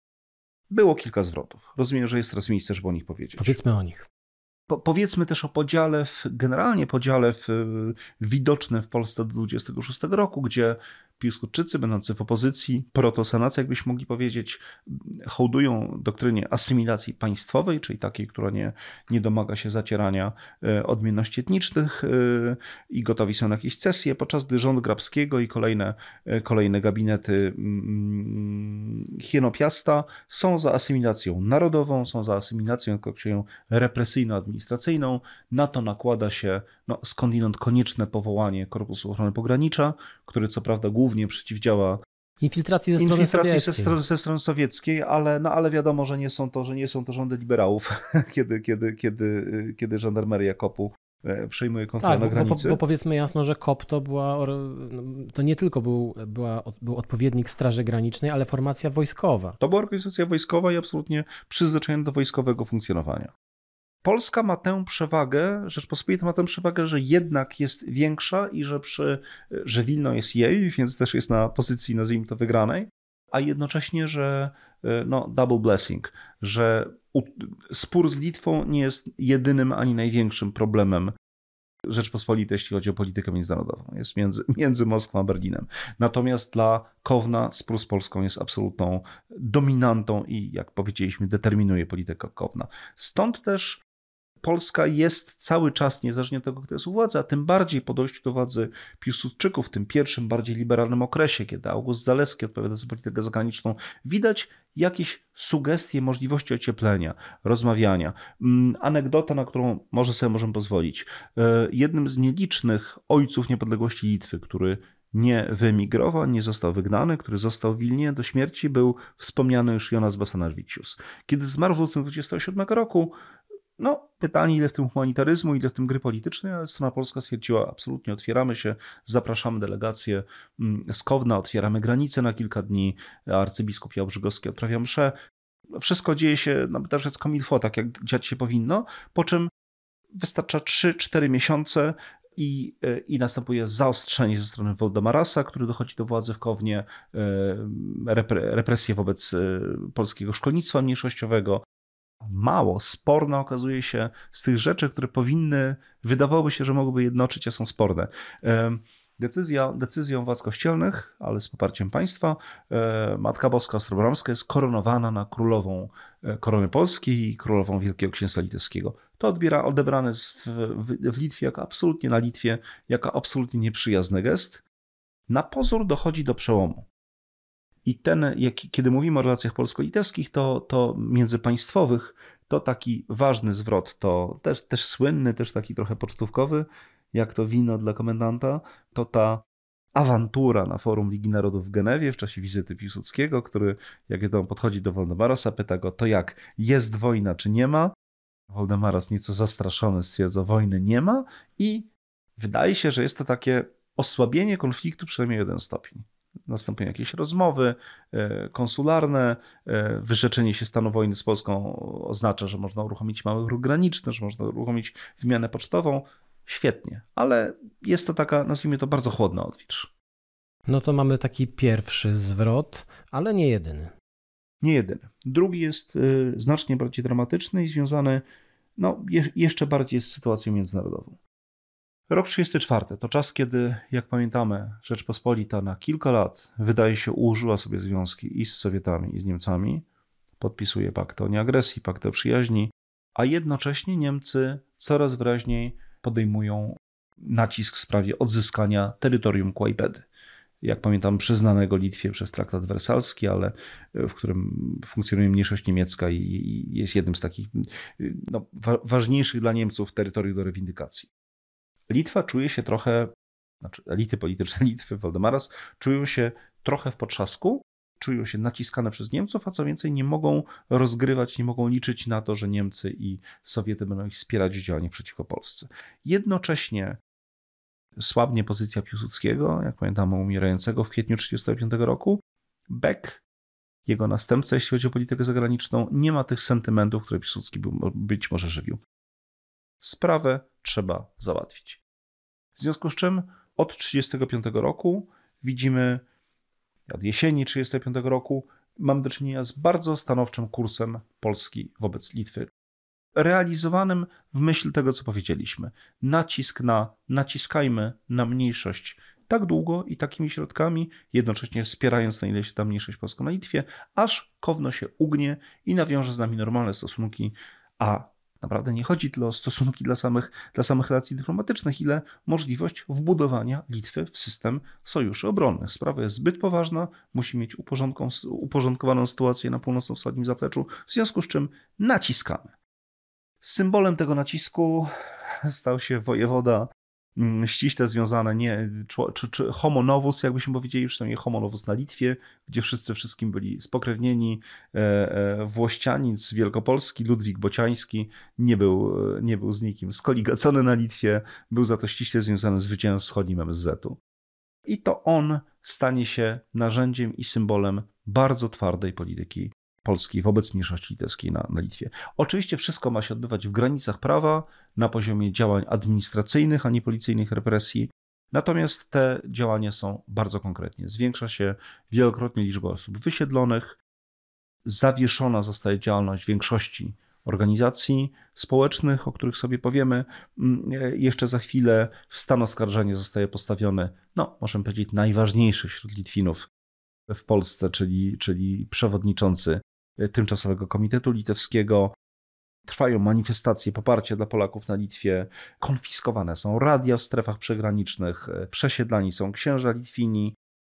Było kilka zwrotów. Rozumiem, że jest teraz miejsce, żeby o nich powiedzieć. Powiedzmy o nich. Po, powiedzmy też o podziale, w, generalnie podziale w, widocznym w Polsce do dwudziestego szóstego roku, gdzie Piłsudczycy, będący w opozycji, protosanacy, jakbyśmy mogli powiedzieć, hołdują doktrynie asymilacji państwowej, czyli takiej, która nie, nie domaga się zacierania odmienności etnicznych i gotowi są na jakieś cesje, podczas gdy rząd Grabskiego i kolejne, kolejne gabinety Hienopiasta są za asymilacją narodową, są za asymilacją, jak określają, represyjno-administracyjną. Na to nakłada się no, skądinąd konieczne powołanie Korpusu Ochrony Pogranicza, który co prawda głównie przeciwdziała Infiltracji ze strony infiltracji ze sowieckiej. strony, ze strony sowieckiej, ale, no, ale wiadomo, że nie są to, że nie są to rządy liberałów, kiedy, kiedy, kiedy, kiedy żandarmeria Kopu przejmuje kontrolę tak, na bo, granicy. Bo, bo powiedzmy jasno, że K O P to była, to nie tylko był, była, był odpowiednik Straży Granicznej, ale formacja wojskowa. To była organizacja wojskowa i absolutnie przyzwyczajona do wojskowego funkcjonowania. Polska ma tę przewagę, Rzeczpospolita ma tę przewagę, że jednak jest większa i że, przy, że Wilno jest jej, więc też jest na pozycji, nazwijmy to, wygranej, a jednocześnie, że no, double blessing, że spór z Litwą nie jest jedynym ani największym problemem Rzeczpospolitej, jeśli chodzi o politykę międzynarodową. Jest między, między Moskwą a Berlinem. Natomiast dla Kowna spór z Polską jest absolutną dominantą i, jak powiedzieliśmy, determinuje politykę Kowna. Stąd też Polska jest cały czas, niezależnie od tego, kto jest u władzy, a tym bardziej po dojściu do władzy Piłsudczyków, w tym pierwszym, bardziej liberalnym okresie, kiedy August Zaleski odpowiada za politykę zagraniczną, widać jakieś sugestie możliwości ocieplenia, rozmawiania. Anegdota, na którą może sobie możemy pozwolić. Jednym z nielicznych ojców niepodległości Litwy, który nie wyemigrował, nie został wygnany, który został w Wilnie do śmierci, był wspomniany już Jonas Basanavičius. Kiedy zmarł w lutym tysiąc dziewięćset dwudziestego siódmego roku, no, pytanie, ile w tym humanitaryzmu, ile w tym gry politycznej, ale strona polska stwierdziła, absolutnie otwieramy się, zapraszamy delegację z Kowna, otwieramy granice na kilka dni, arcybiskup Jałbrzygowski odprawia mszę. Wszystko dzieje się, no, tak rzec comme il faut, tak jak dziać się powinno, po czym wystarcza trzy cztery miesiące i, i następuje zaostrzenie ze strony Woldemarasa, który dochodzi do władzy w Kownie, represje wobec polskiego szkolnictwa mniejszościowego. Mało, sporne okazuje się z tych rzeczy, które powinny, wydawałoby się, że mogłyby jednoczyć, a są sporne. Decyzja, decyzją władz kościelnych, ale z poparciem państwa, Matka Boska Ostrobramska jest koronowana na królową korony polskiej i królową Wielkiego Księstwa Litewskiego. To odbiera, odebrane jest w, w, w Litwie jako absolutnie na Litwie, jako absolutnie nieprzyjazny gest. Na pozór dochodzi do przełomu. I ten, jak, kiedy mówimy o relacjach polsko-litewskich, to, to międzypaństwowych, to taki ważny zwrot, to też, też słynny, też taki trochę pocztówkowy, jak to wino dla komendanta, to ta awantura na forum Ligi Narodów w Genewie w czasie wizyty Piłsudskiego, który, jak wiadomo, podchodzi do Woldemarasa, pyta go, to jak, jest wojna czy nie ma? Woldemaras nieco zastraszony stwierdza, wojny nie ma i wydaje się, że jest to takie osłabienie konfliktu przynajmniej jeden stopień. Następują jakieś rozmowy konsularne, wyrzeczenie się stanu wojny z Polską oznacza, że można uruchomić mały ruch graniczny, że można uruchomić wymianę pocztową. Świetnie, ale jest to taka, nazwijmy to, bardzo chłodna odwilż. No to mamy taki pierwszy zwrot, ale nie jedyny. Nie jedyny. Drugi jest znacznie bardziej dramatyczny i związany no, jeszcze bardziej z sytuacją międzynarodową. Rok trzydziesty czwarty to czas, kiedy, jak pamiętamy, Rzeczpospolita na kilka lat, wydaje się, ułożyła sobie związki i z Sowietami, i z Niemcami, podpisuje pakt o nieagresji, pakt o przyjaźni, a jednocześnie Niemcy coraz wyraźniej podejmują nacisk w sprawie odzyskania terytorium Kłajpedy. Jak pamiętam, przyznanego Litwie przez traktat wersalski, ale w którym funkcjonuje mniejszość niemiecka i jest jednym z takich no, ważniejszych dla Niemców terytoriów do rewindykacji. Litwa czuje się trochę, znaczy elity polityczne Litwy, Woldemaras, czują się trochę w potrzasku, czują się naciskane przez Niemców, a co więcej nie mogą rozgrywać, nie mogą liczyć na to, że Niemcy i Sowiety będą ich wspierać w działaniach przeciwko Polsce. Jednocześnie słabnie pozycja Piłsudskiego, jak pamiętamy, umierającego w kwietniu tysiąc dziewięćset trzydziestego piątego roku. Beck, jego następca, jeśli chodzi o politykę zagraniczną, nie ma tych sentymentów, które Piłsudski był, być może żywił. Sprawę trzeba załatwić. W związku z czym od tysiąc dziewięćset trzydziestego piątego roku widzimy, od jesieni tysiąc dziewięćset trzydziestego piątego roku mamy do czynienia z bardzo stanowczym kursem Polski wobec Litwy, realizowanym w myśl tego, co powiedzieliśmy. Nacisk na, naciskajmy na mniejszość tak długo i takimi środkami, jednocześnie wspierając na ile się ta mniejszość polską na Litwie, aż Kowno się ugnie i nawiąże z nami normalne stosunki, a naprawdę nie chodzi tyle o stosunki dla samych, dla samych relacji dyplomatycznych, ile możliwość wbudowania Litwy w system sojuszy obronnych. Sprawa jest zbyt poważna, musi mieć uporządkowaną sytuację na północno-wschodnim zapleczu, w związku z czym naciskamy. Symbolem tego nacisku stał się wojewoda ściśle związane, nie, czy, czy homo novus, jakbyśmy powiedzieli, przynajmniej homo novus na Litwie, gdzie wszyscy wszystkim byli spokrewnieni. Włościanin z Wielkopolski, Ludwik Bociański, nie był, nie był z nikim skoligacony na Litwie, był za to ściśle związany z wydziałem wschodnim M S Z-u. I to on stanie się narzędziem i symbolem bardzo twardej polityki Polski wobec mniejszości litewskiej na, na Litwie. Oczywiście wszystko ma się odbywać w granicach prawa, na poziomie działań administracyjnych, a nie policyjnych represji. Natomiast te działania są bardzo konkretnie. Zwiększa się wielokrotnie liczba osób wysiedlonych, zawieszona zostaje działalność większości organizacji społecznych, o których sobie powiemy jeszcze za chwilę. W stan oskarżenia zostaje postawiony, no możemy powiedzieć, najważniejszy wśród Litwinów w Polsce, czyli, czyli przewodniczący Tymczasowego Komitetu Litewskiego. Trwają manifestacje poparcia dla Polaków na Litwie, konfiskowane są radia w strefach przygranicznych, przesiedlani są księża Litwini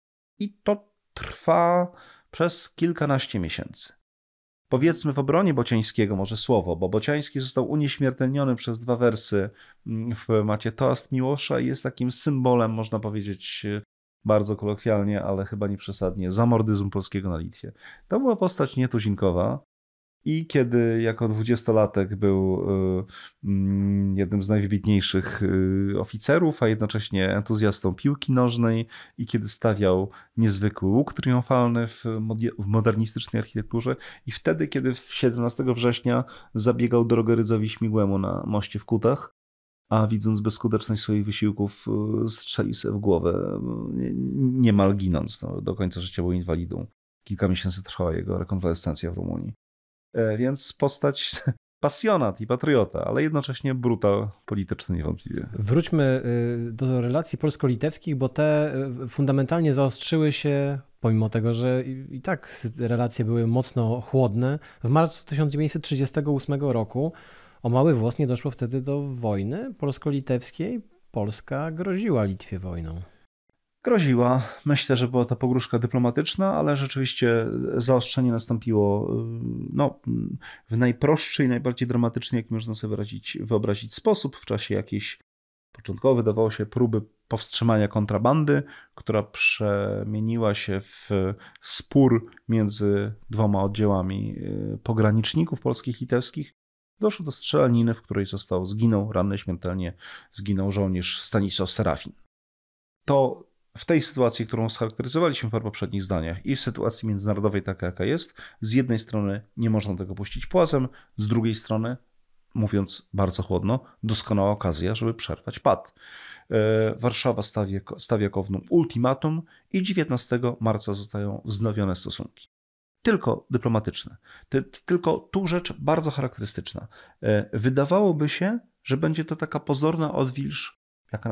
i to trwa przez kilkanaście miesięcy. Powiedzmy w obronie Bociańskiego może słowo, bo Bociański został unieśmiertelniony przez dwa wersy w poemacie Toast Miłosza i jest takim symbolem, można powiedzieć bardzo kolokwialnie, ale chyba nie przesadnie, zamordyzmu polskiego na Litwie. To była postać nietuzinkowa i kiedy jako dwudziestolatek był jednym z najwybitniejszych oficerów, a jednocześnie entuzjastą piłki nożnej i kiedy stawiał niezwykły łuk triumfalny w modernistycznej architekturze i wtedy, kiedy siedemnastego września zabiegał drogorydzowi śmigłemu na moście w Kutach, a widząc bezskuteczność swoich wysiłków strzelił sobie w głowę, niemal ginąc. No, do końca życia był inwalidą. Kilka miesięcy trwała jego rekonwalescencja w Rumunii. Więc postać pasjonat i patriota, ale jednocześnie brutal polityczny niewątpliwie. Wróćmy do relacji polsko-litewskich, bo te fundamentalnie zaostrzyły się, pomimo tego, że i tak relacje były mocno chłodne. W marcu tysiąc dziewięćset trzydziestego ósmego roku o mały włos nie doszło wtedy do wojny polsko-litewskiej. Polska groziła Litwie wojną. Groziła. Myślę, że była to pogróżka dyplomatyczna, ale rzeczywiście zaostrzenie nastąpiło no, w najprostszy i najbardziej dramatyczny, jak można sobie wyobrazić, wyobrazić sposób. W czasie jakiejś początkowo wydawało się próby powstrzymania kontrabandy, która przemieniła się w spór między dwoma oddziałami pograniczników polskich i litewskich. Doszło do strzelaniny, w której został, zginął, ranny śmiertelnie zginął żołnierz Stanisław Serafin. To w tej sytuacji, którą scharakteryzowaliśmy w paru poprzednich zdaniach i w sytuacji międzynarodowej taka, jaka jest, z jednej strony nie można tego puścić płazem, z drugiej strony, mówiąc bardzo chłodno, doskonała okazja, żeby przerwać pad. Warszawa stawia, stawia Kownom ultimatum i dziewiętnastego marca zostają wznowione stosunki. Tylko dyplomatyczne. Ty, tylko tu rzecz bardzo charakterystyczna. Wydawałoby się, że będzie to taka pozorna odwilż, jaka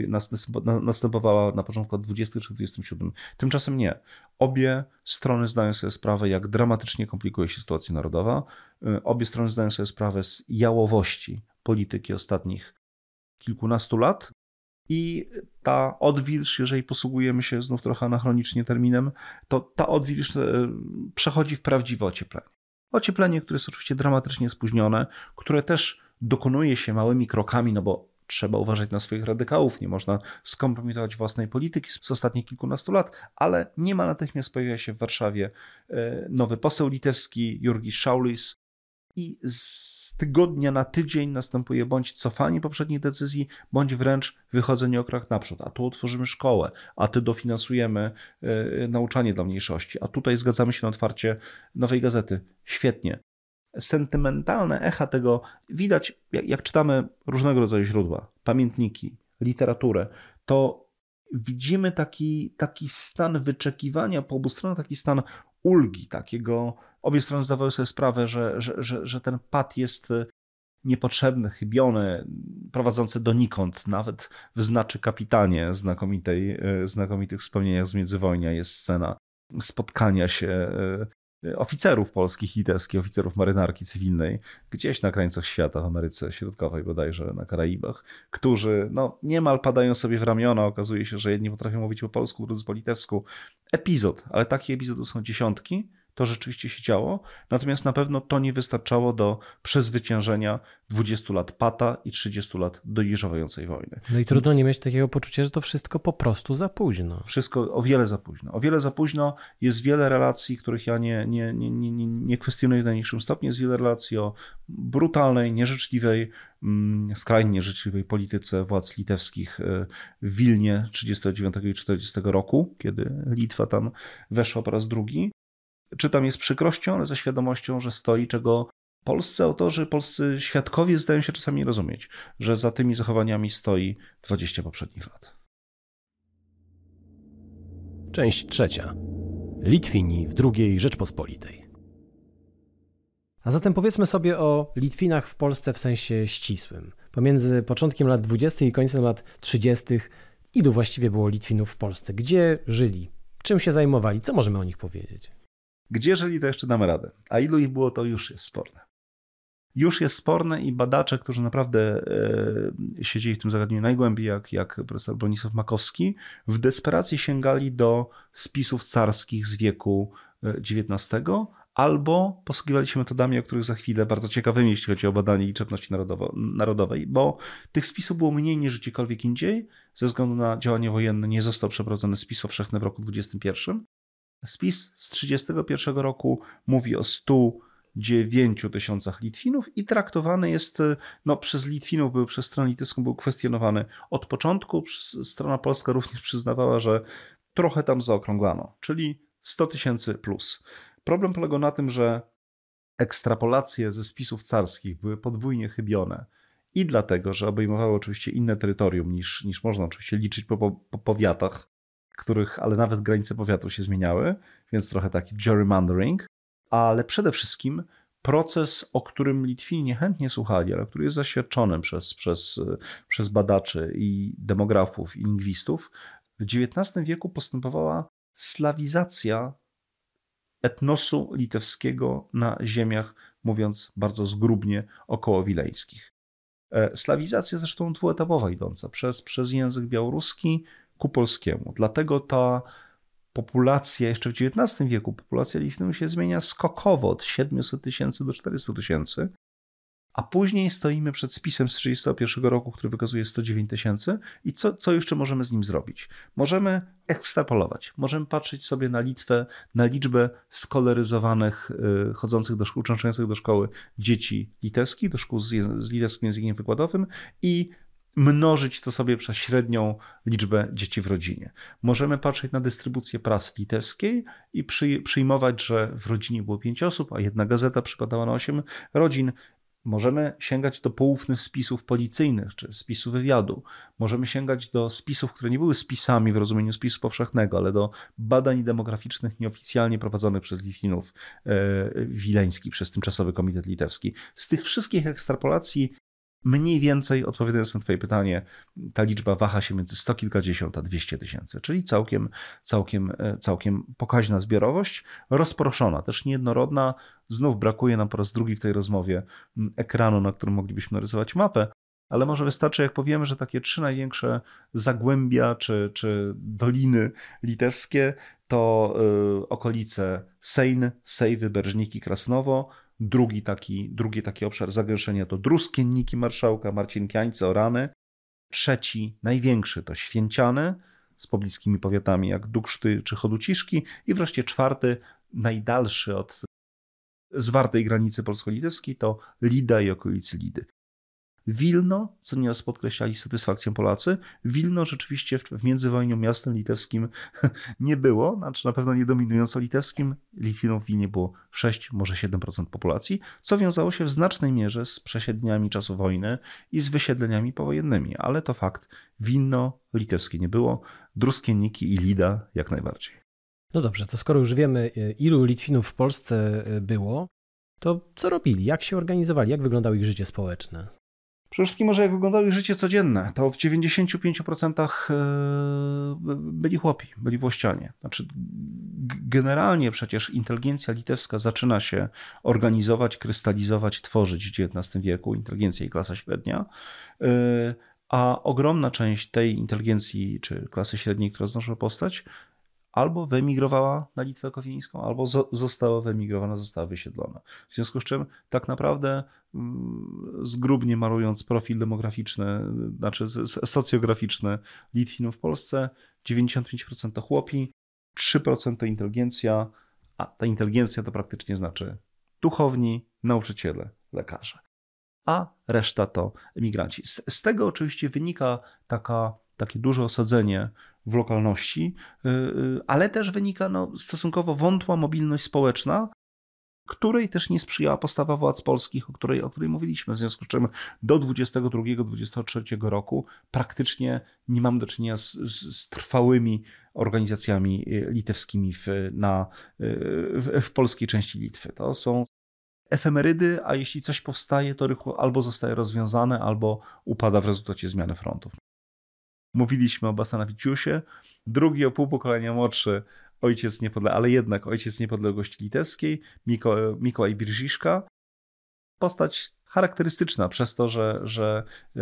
następowała na początku lat dwudziestych czy dwudziestym siódmym. Tymczasem nie. Obie strony zdają sobie sprawę, jak dramatycznie komplikuje się sytuacja narodowa. Obie strony zdają sobie sprawę z jałowości polityki ostatnich kilkunastu lat. I ta odwilż, jeżeli posługujemy się znów trochę anachronicznie terminem, to ta odwilż przechodzi w prawdziwe ocieplenie. Ocieplenie, które jest oczywiście dramatycznie spóźnione, które też dokonuje się małymi krokami, no bo trzeba uważać na swoich radykałów, nie można skompromitować własnej polityki z ostatnich kilkunastu lat, ale niemal natychmiast pojawia się w Warszawie nowy poseł litewski Jurgis Šaulis i z tygodnia na tydzień następuje bądź cofanie poprzednich decyzji, bądź wręcz wychodzenie o krok naprzód. A tu otworzymy szkołę, a tu dofinansujemy nauczanie dla mniejszości, a tutaj zgadzamy się na otwarcie nowej gazety. Świetnie. Sentymentalne echa tego widać, jak, jak czytamy różnego rodzaju źródła, pamiętniki, literaturę, to widzimy taki, taki stan wyczekiwania po obu stronach, taki stan ulgi, takiego, obie strony zdawały sobie sprawę, że, że, że, że ten pad jest niepotrzebny, chybiony, prowadzący donikąd, nawet w Znaczy Kapitanie znakomitej, znakomitych wspomnieniach z międzywojnia jest scena spotkania się oficerów polskich i litewskich, oficerów marynarki cywilnej, gdzieś na krańcach świata, w Ameryce Środkowej bodajże, na Karaibach, którzy no, niemal padają sobie w ramiona, okazuje się, że jedni potrafią mówić po polsku, drudzy po litewsku. Epizod, ale takich epizodów są dziesiątki. to rzeczywiście się działo, natomiast na pewno to nie wystarczało do przezwyciężenia dwudziestu lat pata i trzydziestu lat dojrzewającej wojny. No i trudno nie mieć takiego poczucia, że to wszystko po prostu za późno. Wszystko o wiele za późno. O wiele za późno. Jest wiele relacji, których ja nie, nie, nie, nie, nie kwestionuję w najmniejszym stopniu. Jest wiele relacji o brutalnej, nieżyczliwej, skrajnie nieżyczliwej polityce władz litewskich w Wilnie trzydziestego dziewiątego i czterdziestego roku, kiedy Litwa tam weszła po raz drugi. Czytam je z przykrością, ale ze świadomością, że stoi, czego polscy autorzy, polscy świadkowie zdają się czasami rozumieć, że za tymi zachowaniami stoi dwadzieścia poprzednich lat. Część trzecia. Litwini w drugiej Rzeczpospolitej. A zatem powiedzmy sobie o Litwinach w Polsce w sensie ścisłym. Pomiędzy początkiem lat dwudziestych i końcem lat trzydziestych ilu właściwie było Litwinów w Polsce? Gdzie żyli? Czym się zajmowali? Co możemy o nich powiedzieć? Gdzie żyli, to jeszcze damy radę. A ilu ich było, to już jest sporne. Już jest sporne i badacze, którzy naprawdę e, siedzieli w tym zagadnieniu najgłębiej, jak, jak profesor Bronisław Makowski, w desperacji sięgali do spisów carskich z wieku dziewiętnastego albo posługiwali się metodami, o których za chwilę, bardzo ciekawymi, jeśli chodzi o badanie liczebności narodowej, bo tych spisów było mniej niż gdziekolwiek indziej. Ze względu na działania wojenne nie został przeprowadzony spis powszechny w roku dwudziestym pierwszym. Spis z trzydziestego pierwszego roku mówi o stu dziewięciu tysiącach Litwinów i traktowany jest, no przez Litwinów, był, przez stronę litewską był kwestionowany od początku. Strona polska również przyznawała, że trochę tam zaokrąglano, czyli sto tysięcy plus. Problem polegał na tym, że ekstrapolacje ze spisów carskich były podwójnie chybione i dlatego, że obejmowały oczywiście inne terytorium niż, niż można oczywiście liczyć po, po, po powiatach, których, ale nawet granice powiatu się zmieniały, więc trochę taki gerrymandering, ale przede wszystkim proces, o którym Litwini niechętnie słuchali, ale który jest zaświadczony przez, przez, przez badaczy i demografów i lingwistów, w dziewiętnastym wieku postępowała slawizacja etnosu litewskiego na ziemiach, mówiąc bardzo zgrubnie, okołowileńskich. Slawizacja zresztą dwuetapowa idąca przez, przez język białoruski ku polskiemu. Dlatego ta populacja, jeszcze w dziewiętnastym wieku, populacja Litwinów się zmienia skokowo od siedmiuset tysięcy do czterystu tysięcy, a później stoimy przed spisem z trzydziestego pierwszego roku, który wykazuje sto dziewięć tysięcy i co, co jeszcze możemy z nim zrobić? Możemy ekstrapolować, możemy patrzeć sobie na Litwę, na liczbę skolaryzowanych, chodzących do szkół, uczęszczających do szkoły dzieci litewskich, do szkół z, z litewskim językiem wykładowym i mnożyć to sobie przez średnią liczbę dzieci w rodzinie. Możemy patrzeć na dystrybucję prasy litewskiej i przy, przyjmować, że w rodzinie było pięć osób, a jedna gazeta przypadała na osiem rodzin. Możemy sięgać do poufnych spisów policyjnych czy spisów wywiadu. Możemy sięgać do spisów, które nie były spisami w rozumieniu spisu powszechnego, ale do badań demograficznych nieoficjalnie prowadzonych przez Litwinów e, wileńskich, przez Tymczasowy Komitet Litewski. Z tych wszystkich ekstrapolacji mniej więcej, odpowiadając na twoje pytanie, ta liczba waha się między sto kilkadziesiąt a dwieście tysięcy, czyli całkiem, całkiem, całkiem pokaźna zbiorowość, rozproszona, też niejednorodna. Znów brakuje nam po raz drugi w tej rozmowie ekranu, na którym moglibyśmy narysować mapę, ale może wystarczy, jak powiemy, że takie trzy największe zagłębia czy, czy doliny litewskie to y, okolice Sejn, Sejwy, Berżniki, Krasnowo. Drugi taki, drugi taki obszar zagęszczenia to Druskienniki Marszałka, Marcinkiańce, Orany. Trzeci, największy to Święciany z pobliskimi powiatami jak Dukszty czy Choduciszki. I wreszcie czwarty, najdalszy od zwartej granicy polsko-litewskiej to Lida i okolicy Lidy. Wilno, co nieraz podkreślali z satysfakcją Polacy, Wilno rzeczywiście w międzywojniu miastem litewskim nie było, znaczy na pewno nie dominująco litewskim. Litwinów w Wilnie było sześć, może siedem procent populacji, co wiązało się w znacznej mierze z przesiedleniami czasu wojny i z wysiedleniami powojennymi, ale to fakt, Wilno litewskie nie było, Druskienniki i Lida jak najbardziej. No dobrze, to skoro już wiemy, ilu Litwinów w Polsce było, to co robili, jak się organizowali, jak wyglądało ich życie społeczne? Przede wszystkim może jak wyglądało ich życie codzienne, to w dziewięćdziesięciu pięciu procentach byli chłopi, byli włościanie. Znaczy, generalnie przecież inteligencja litewska zaczyna się organizować, krystalizować, tworzyć w dziewiętnastym wieku, inteligencja i klasa średnia, a ogromna część tej inteligencji czy klasy średniej, która zdążyła powstać, albo wyemigrowała na Litwę Kowieńską, albo zo- została wyemigrowana, została wysiedlona. W związku z czym tak naprawdę zgrubnie malując profil demograficzny, znaczy socjograficzny Litwinów w Polsce, dziewięćdziesiąt pięć procent to chłopi, trzy procent to inteligencja, a ta inteligencja to praktycznie znaczy duchowni, nauczyciele, lekarze, a reszta to emigranci. Z, z tego oczywiście wynika taka, takie duże osadzenie w lokalności, yy, ale też wynika no, stosunkowo wątła mobilność społeczna, której też nie sprzyjała postawa władz polskich, o której, o której mówiliśmy, w związku z czym do dwudziestego drugiego do dwudziestego trzeciego roku praktycznie nie mamy do czynienia z, z, z trwałymi organizacjami litewskimi w, na, w, w polskiej części Litwy. To są efemerydy, a jeśli coś powstaje, to rychło albo zostaje rozwiązane, albo upada w rezultacie zmiany frontów. Mówiliśmy o Basanawiciusie, drugi o pół pokolenia młodszy, ojciec niepodle- ale jednak ojciec niepodległości litewskiej, Miko- Mikołaj Biržiška. Postać charakterystyczna przez to, że, że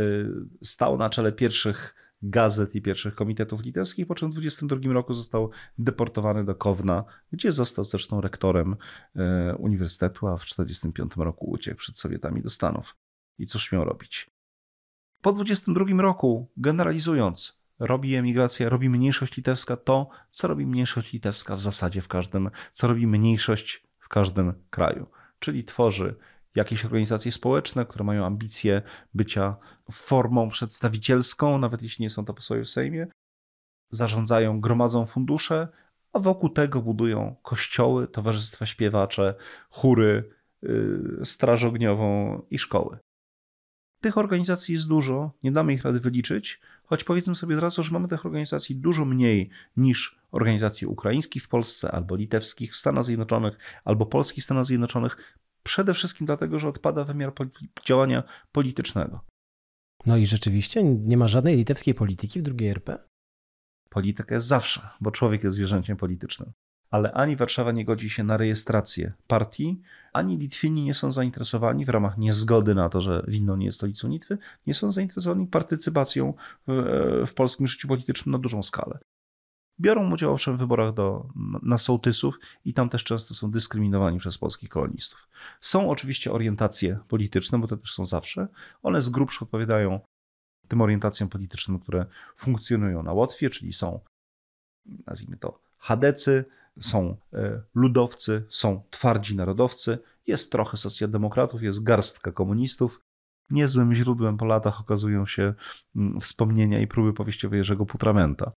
stał na czele pierwszych gazet i pierwszych komitetów litewskich, po czym w dwudziestym drugim roku został deportowany do Kowna, gdzie został zresztą rektorem uniwersytetu, a w czterdziestym piątym roku uciekł przed Sowietami do Stanów. I cóż miał robić? Po dwudziestym drugim roku, generalizując, robi emigracja, robi mniejszość litewska to, co robi mniejszość litewska w zasadzie w każdym, co robi mniejszość w każdym kraju. Czyli tworzy jakieś organizacje społeczne, które mają ambicje bycia formą przedstawicielską, nawet jeśli nie są to posłowie w Sejmie, zarządzają, gromadzą fundusze, a wokół tego budują kościoły, towarzystwa śpiewacze, chóry, yy, straż ogniową i szkoły. Tych organizacji jest dużo, nie damy ich rady wyliczyć, choć powiedzmy sobie od razu, że mamy tych organizacji dużo mniej niż organizacji ukraińskich w Polsce, albo litewskich w Stanach Zjednoczonych, albo polskich w Stanach Zjednoczonych, przede wszystkim dlatego, że odpada wymiar poli- działania politycznego. No i rzeczywiście nie ma żadnej litewskiej polityki w drugiej R P? Polityka jest zawsze, bo człowiek jest zwierzęciem politycznym. Ale ani Warszawa nie godzi się na rejestrację partii, ani Litwini nie są zainteresowani w ramach niezgody na to, że Wilno nie jest stolicą Litwy, nie są zainteresowani partycypacją w, w polskim życiu politycznym na dużą skalę. Biorą udział owszem w wyborach do, na sołtysów i tam też często są dyskryminowani przez polskich kolonistów. Są oczywiście orientacje polityczne, bo te też są zawsze. One z grubsza odpowiadają tym orientacjom politycznym, które funkcjonują na Łotwie, czyli są, nazwijmy to, chadecy, są ludowcy, są twardzi narodowcy, jest trochę socjaldemokratów, jest garstka komunistów. Niezłym źródłem po latach okazują się wspomnienia i próby powieściowe Jerzego Putramenta.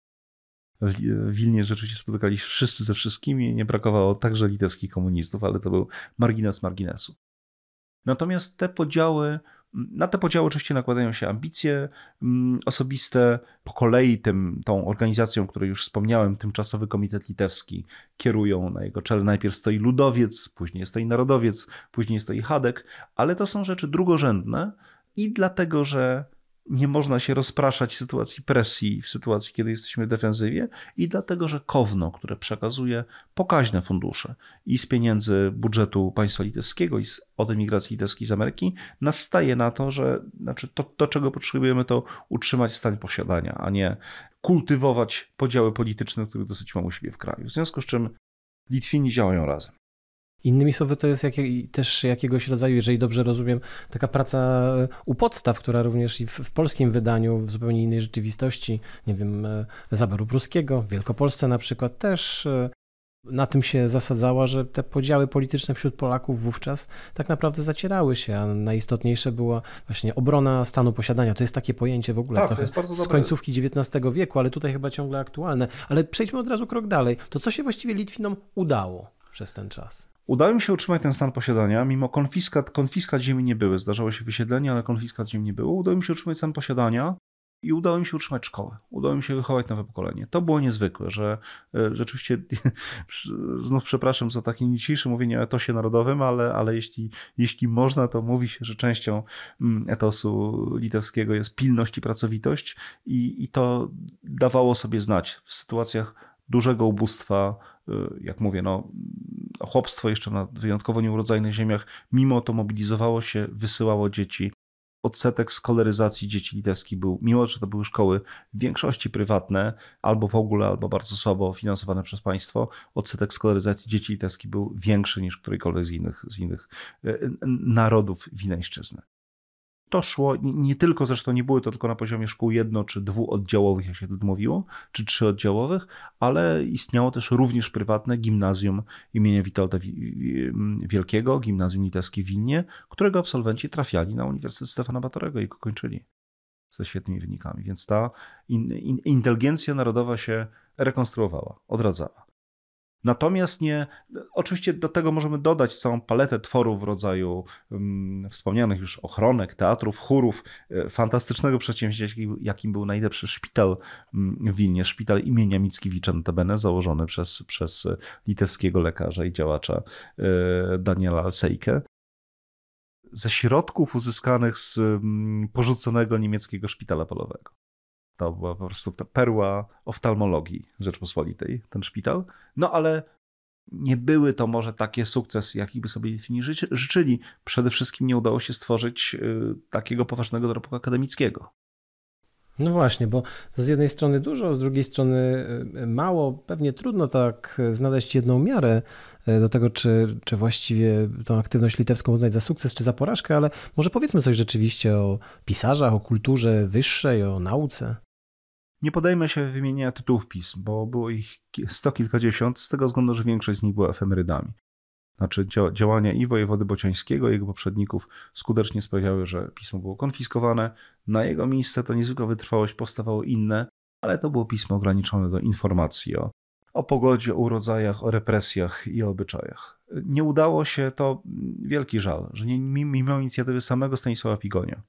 W Wilnie rzeczywiście spotykali się wszyscy ze wszystkimi, nie brakowało także litewskich komunistów, ale to był margines marginesu. Natomiast te podziały, na te podziały oczywiście nakładają się ambicje osobiste. Po kolei tym, tą organizacją, o której już wspomniałem, Tymczasowy Komitet Litewski, kierują na jego czele. Najpierw stoi ludowiec, później stoi narodowiec, później stoi chadek, ale to są rzeczy drugorzędne i dlatego, że nie można się rozpraszać w sytuacji presji, w sytuacji, kiedy jesteśmy w defensywie i dlatego, że Kowno, które przekazuje pokaźne fundusze i z pieniędzy budżetu państwa litewskiego i z, od emigracji litewskiej z Ameryki, nastaje na to, że znaczy to, to, czego potrzebujemy, to utrzymać stan posiadania, a nie kultywować podziały polityczne, których dosyć mamy u siebie w kraju. W związku z czym Litwini działają razem. Innymi słowy, to jest jakie, też jakiegoś rodzaju, jeżeli dobrze rozumiem, taka praca u podstaw, która również i w, w polskim wydaniu, w zupełnie innej rzeczywistości, nie wiem, zaboru pruskiego, w Wielkopolsce na przykład też na tym się zasadzała, że te podziały polityczne wśród Polaków wówczas tak naprawdę zacierały się, a najistotniejsze była właśnie obrona stanu posiadania. To jest takie pojęcie w ogóle tak, trochę to jest z końcówki dziewiętnastego wieku, ale tutaj chyba ciągle aktualne. Ale przejdźmy od razu krok dalej. To co się właściwie Litwinom udało przez ten czas? Udało mi się utrzymać ten stan posiadania, mimo konfiskat, konfiskat ziemi nie były. Zdarzało się wysiedlenie, ale konfiskat ziemi nie było. Udało mi się utrzymać stan posiadania i udało mi się utrzymać szkołę. Udało mi się wychować nowe pokolenie. To było niezwykłe, że rzeczywiście, znów przepraszam za takie dzisiejsze mówienie o etosie narodowym, ale, ale jeśli, jeśli można, to mówi się, że częścią etosu litewskiego jest pilność i pracowitość i, i to dawało sobie znać w sytuacjach dużego ubóstwa, jak mówię, no, chłopstwo jeszcze na wyjątkowo nieurodzajnych ziemiach, mimo to mobilizowało się, wysyłało dzieci, odsetek skolaryzacji dzieci litewskich był, mimo że to były szkoły w większości prywatne, albo w ogóle, albo bardzo słabo finansowane przez państwo, odsetek skolaryzacji dzieci litewskich był większy niż którejkolwiek z innych, z innych narodów Wileńszczyzny. To szło, nie tylko, zresztą nie były to tylko na poziomie szkół jedno- czy dwuoddziałowych, jak się wtedy mówiło, czy trzyoddziałowych, ale istniało też również prywatne gimnazjum imienia Witolda Wielkiego, gimnazjum litewskie w Wilnie, którego absolwenci trafiali na Uniwersytet Stefana Batorego i go kończyli ze świetnymi wynikami. Więc ta in, in, inteligencja narodowa się rekonstruowała, odradzała. Natomiast nie, oczywiście do tego możemy dodać całą paletę tworów w rodzaju um, wspomnianych już ochronek, teatrów, chórów, e, fantastycznego przedsięwzięcia, jakim był najlepszy szpital w Wilnie, szpital imienia Mickiewicza notabene, założony przez, przez litewskiego lekarza i działacza e, Daniela Alsejkę. Ze środków uzyskanych z um, porzuconego niemieckiego szpitala polowego. To była po prostu perła oftalmologii Rzeczpospolitej, ten szpital. No ale nie były to może takie sukcesy, jakich by sobie Litwini życzyli. Przede wszystkim nie udało się stworzyć takiego poważnego dorobku akademickiego. No właśnie, bo z jednej strony dużo, z drugiej strony mało. Pewnie trudno tak znaleźć jedną miarę do tego, czy, czy właściwie tą aktywność litewską uznać za sukces, czy za porażkę, ale może powiedzmy coś rzeczywiście o pisarzach, o kulturze wyższej, o nauce. Nie podejmę się wymienienia tytułów pism, bo było ich sto kilkadziesiąt, z tego względu, że większość z nich była efemerydami. Znaczy działania i wojewody bociańskiego, i jego poprzedników skutecznie sprawiały, że pismo było konfiskowane. Na jego miejsce to niezwykła wytrwałość, powstawało inne, ale to było pismo ograniczone do informacji o, o pogodzie, o urodzajach, o represjach i o obyczajach. Nie udało się, to wielki żal, że nie, mimo inicjatywy samego Stanisława Pigonia,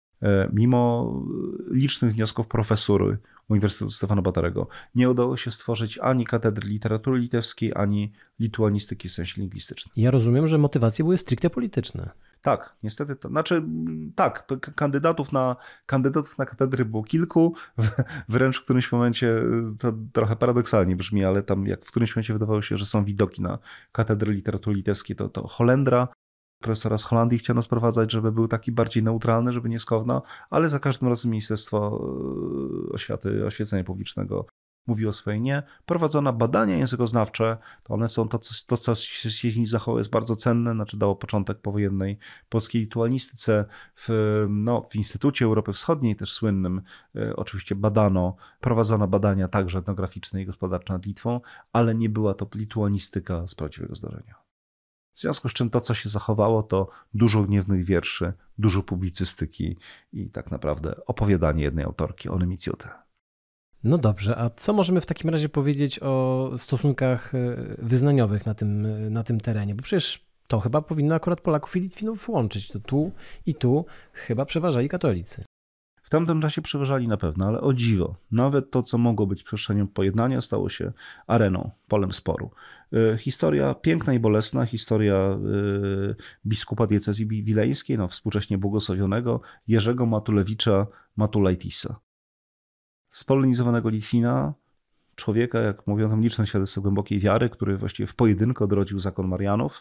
mimo licznych wniosków profesury Uniwersytetu Stefana Batorego, nie udało się stworzyć ani katedry literatury litewskiej, ani lituanistyki w sensie lingwistycznym. Ja rozumiem, że motywacje były stricte polityczne. Tak, niestety to. Znaczy, tak, kandydatów na, kandydatów na katedry było kilku, wręcz w którymś momencie, to trochę paradoksalnie brzmi, ale tam jak w którymś momencie wydawało się, że są widoki na katedry literatury litewskiej, to, to Holendra, profesora z Holandii chciano sprowadzać, żeby był taki bardziej neutralny, żeby nie skowna, ale za każdym razem Ministerstwo Oświaty, Oświecenia Publicznego mówiło swoje nie. Prowadzono badania językoznawcze, to one są, to, to co się z nich zachowało jest bardzo cenne, znaczy dało początek powojennej polskiej lituanistyce. W, no, w Instytucie Europy Wschodniej, też słynnym, e, oczywiście badano, prowadzono badania także etnograficzne i gospodarcze nad Litwą, ale nie była to lituanistyka z prawdziwego zdarzenia. W związku z czym to, co się zachowało, to dużo gniewnych wierszy, dużo publicystyki i tak naprawdę opowiadanie jednej autorki, Ony Micjute. No dobrze, a co możemy w takim razie powiedzieć o stosunkach wyznaniowych na tym, na tym terenie? Bo przecież to chyba powinno akurat Polaków i Litwinów łączyć. To tu i tu chyba przeważali katolicy. W tamtym czasie przeważali na pewno, ale o dziwo, nawet to, co mogło być przestrzenią pojednania, stało się areną, polem sporu. Historia piękna i bolesna, historia biskupa diecezji wileńskiej, no, współcześnie błogosławionego Jerzego Matulewicza Matulajtisa. Spolonizowanego Litwina, człowieka, jak mówią tam liczne świadectwa głębokiej wiary, który właściwie w pojedynku odrodził zakon Marianów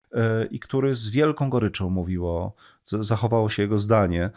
i który z wielką goryczą mówił o, zachowało się jego zdanie,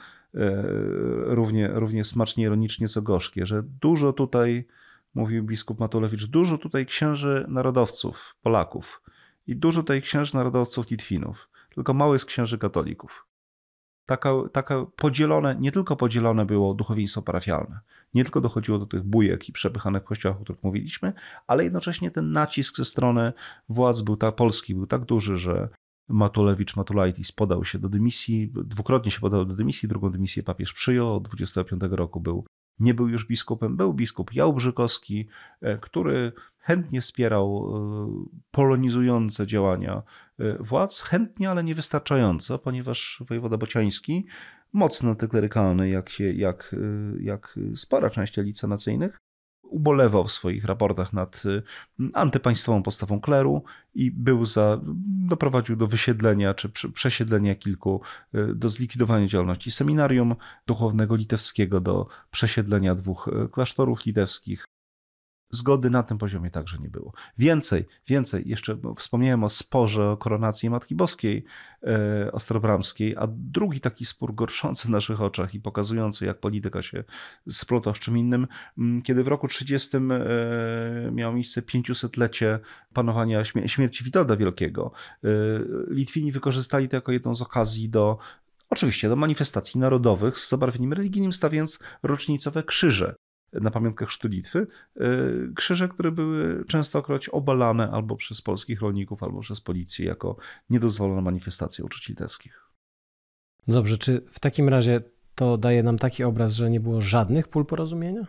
równie, równie smacznie ironicznie co gorzkie, że dużo tutaj, mówił biskup Matulewicz, dużo tutaj księży narodowców, Polaków i dużo tutaj księży narodowców Litwinów, tylko mało jest księży katolików. Taka, taka podzielone, nie tylko podzielone było duchowieństwo parafialne, nie tylko dochodziło do tych bujek i przepychanek w kościołach, o których mówiliśmy, ale jednocześnie ten nacisk ze strony władz był tak, polskich był tak duży, że Matulewicz Matulaitis podał się do dymisji, dwukrotnie się podał do dymisji, drugą dymisję papież przyjął, od dwudziestego piątego roku był, nie był już biskupem, był biskup Jałbrzykowski, który chętnie wspierał polonizujące działania władz, chętnie, ale niewystarczająco, ponieważ wojewoda bociański, mocno antyklerykalny, jak, się, jak, jak spora część elit sanacyjnych, ubolewał w swoich raportach nad antypaństwową postawą kleru i był za, doprowadził do wysiedlenia czy przesiedlenia kilku, do zlikwidowania działalności seminarium duchownego litewskiego, do przesiedlenia dwóch klasztorów litewskich. zgody na tym poziomie także nie było. Więcej, więcej, jeszcze wspomniałem o sporze o koronację Matki Boskiej e, Ostrobramskiej, a drugi taki spór gorszący w naszych oczach i pokazujący, jak polityka się splota z czym innym, kiedy w roku trzydziestym e, miało miejsce pięciusetlecie panowania śmier- śmierci Witolda Wielkiego. E, Litwini wykorzystali to jako jedną z okazji do, oczywiście, do manifestacji narodowych z zabarwieniem religijnym, stawiając rocznicowe krzyże na pamiątkach chrztu Litwy, krzyże, które były częstokroć obalane albo przez polskich rolników, albo przez policję jako niedozwolone manifestacje uczuć litewskich. No dobrze, czy w takim razie to daje nam taki obraz, że nie było żadnych pól porozumienia?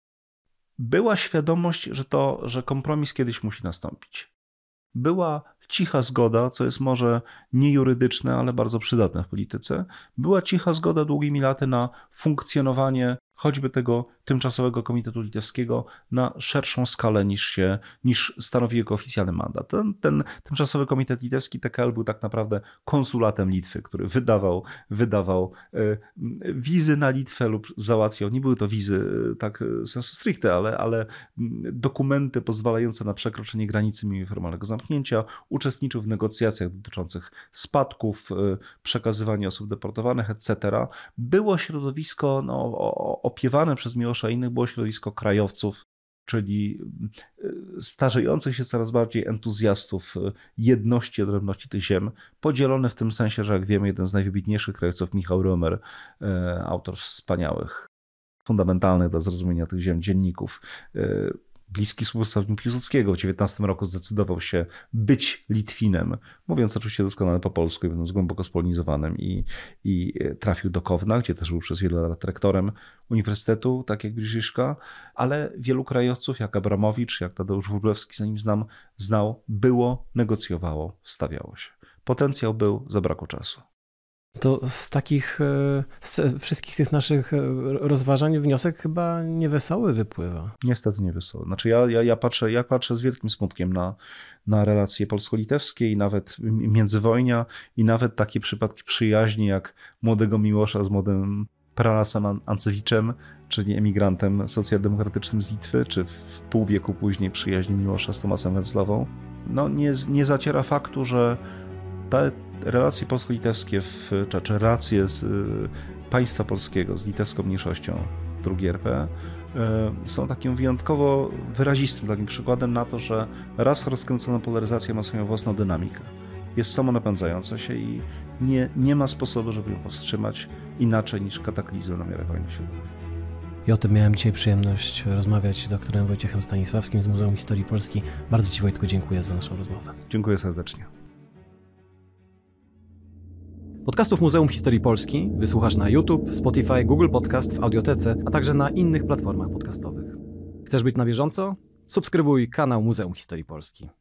Była świadomość, że to, że kompromis kiedyś musi nastąpić. Była cicha zgoda, co jest może niejurydyczne, ale bardzo przydatne w polityce. Była cicha zgoda długimi laty na funkcjonowanie choćby tego tymczasowego Komitetu Litewskiego na szerszą skalę niż się, niż stanowi jego oficjalny mandat. Ten, ten tymczasowy Komitet Litewski, T K L, był tak naprawdę konsulatem Litwy, który wydawał, wydawał e, wizy na Litwę lub załatwiał, nie były to wizy tak sensu stricte, ale, ale dokumenty pozwalające na przekroczenie granicy mimo formalnego zamknięcia, uczestniczył w negocjacjach dotyczących spadków, e, przekazywania osób deportowanych, et cetera. Było środowisko no, o, opiewane przez Miłosza i innych, było środowisko krajowców, czyli starzejących się coraz bardziej entuzjastów jedności, odrębności tych ziem, podzielone w tym sensie, że jak wiemy, jeden z najwybitniejszych krajowców, Michał Roemer, autor wspaniałych, fundamentalnych do zrozumienia tych ziem dzienników, bliski współpracownik Piłsudskiego, w dziewiętnastym roku zdecydował się być Litwinem, mówiąc oczywiście doskonale po polsku, będąc głęboko spolonizowanym i, i trafił do Kowna, gdzie też był przez wiele lat rektorem uniwersytetu, tak jak Brzyszka, ale wielu krajowców, jak Abramowicz, jak Tadeusz Wróblewski, zanim znam, znał, było, negocjowało, stawiało się. Potencjał był, zabrakło czasu. To z takich, z wszystkich tych naszych rozważań wniosek chyba niewesoły wypływa. Niestety niewesoły. Znaczy ja, ja, ja, patrzę, ja patrzę z wielkim smutkiem na, na relacje polsko-litewskie i nawet międzywojnia i nawet takie przypadki przyjaźni jak młodego Miłosza z młodym Pralasem Ancewiczem, czyli emigrantem socjaldemokratycznym z Litwy, czy w pół wieku później przyjaźni Miłosza z Tomasem Wenclawą. No nie, nie zaciera faktu, że te relacje polsko-litewskie, w, czy, czy relacje z y, państwa polskiego z litewską mniejszością drugiej R P y, są takim wyjątkowo wyrazistym takim przykładem na to, że raz rozkręcona polaryzacja ma swoją własną dynamikę. Jest samonapędzająca się i nie, nie ma sposobu, żeby ją powstrzymać inaczej niż kataklizmem na miarę wojny światowej. I o tym miałem dzisiaj przyjemność rozmawiać z doktorem Wojciechem Stanisławskim z Muzeum Historii Polski. Bardzo Ci, Wojtku, dziękuję za naszą rozmowę. Dziękuję serdecznie. Podcastów Muzeum Historii Polski wysłuchasz na YouTube, Spotify, Google Podcast, w Audiotece, a także na innych platformach podcastowych. Chcesz być na bieżąco? Subskrybuj kanał Muzeum Historii Polski.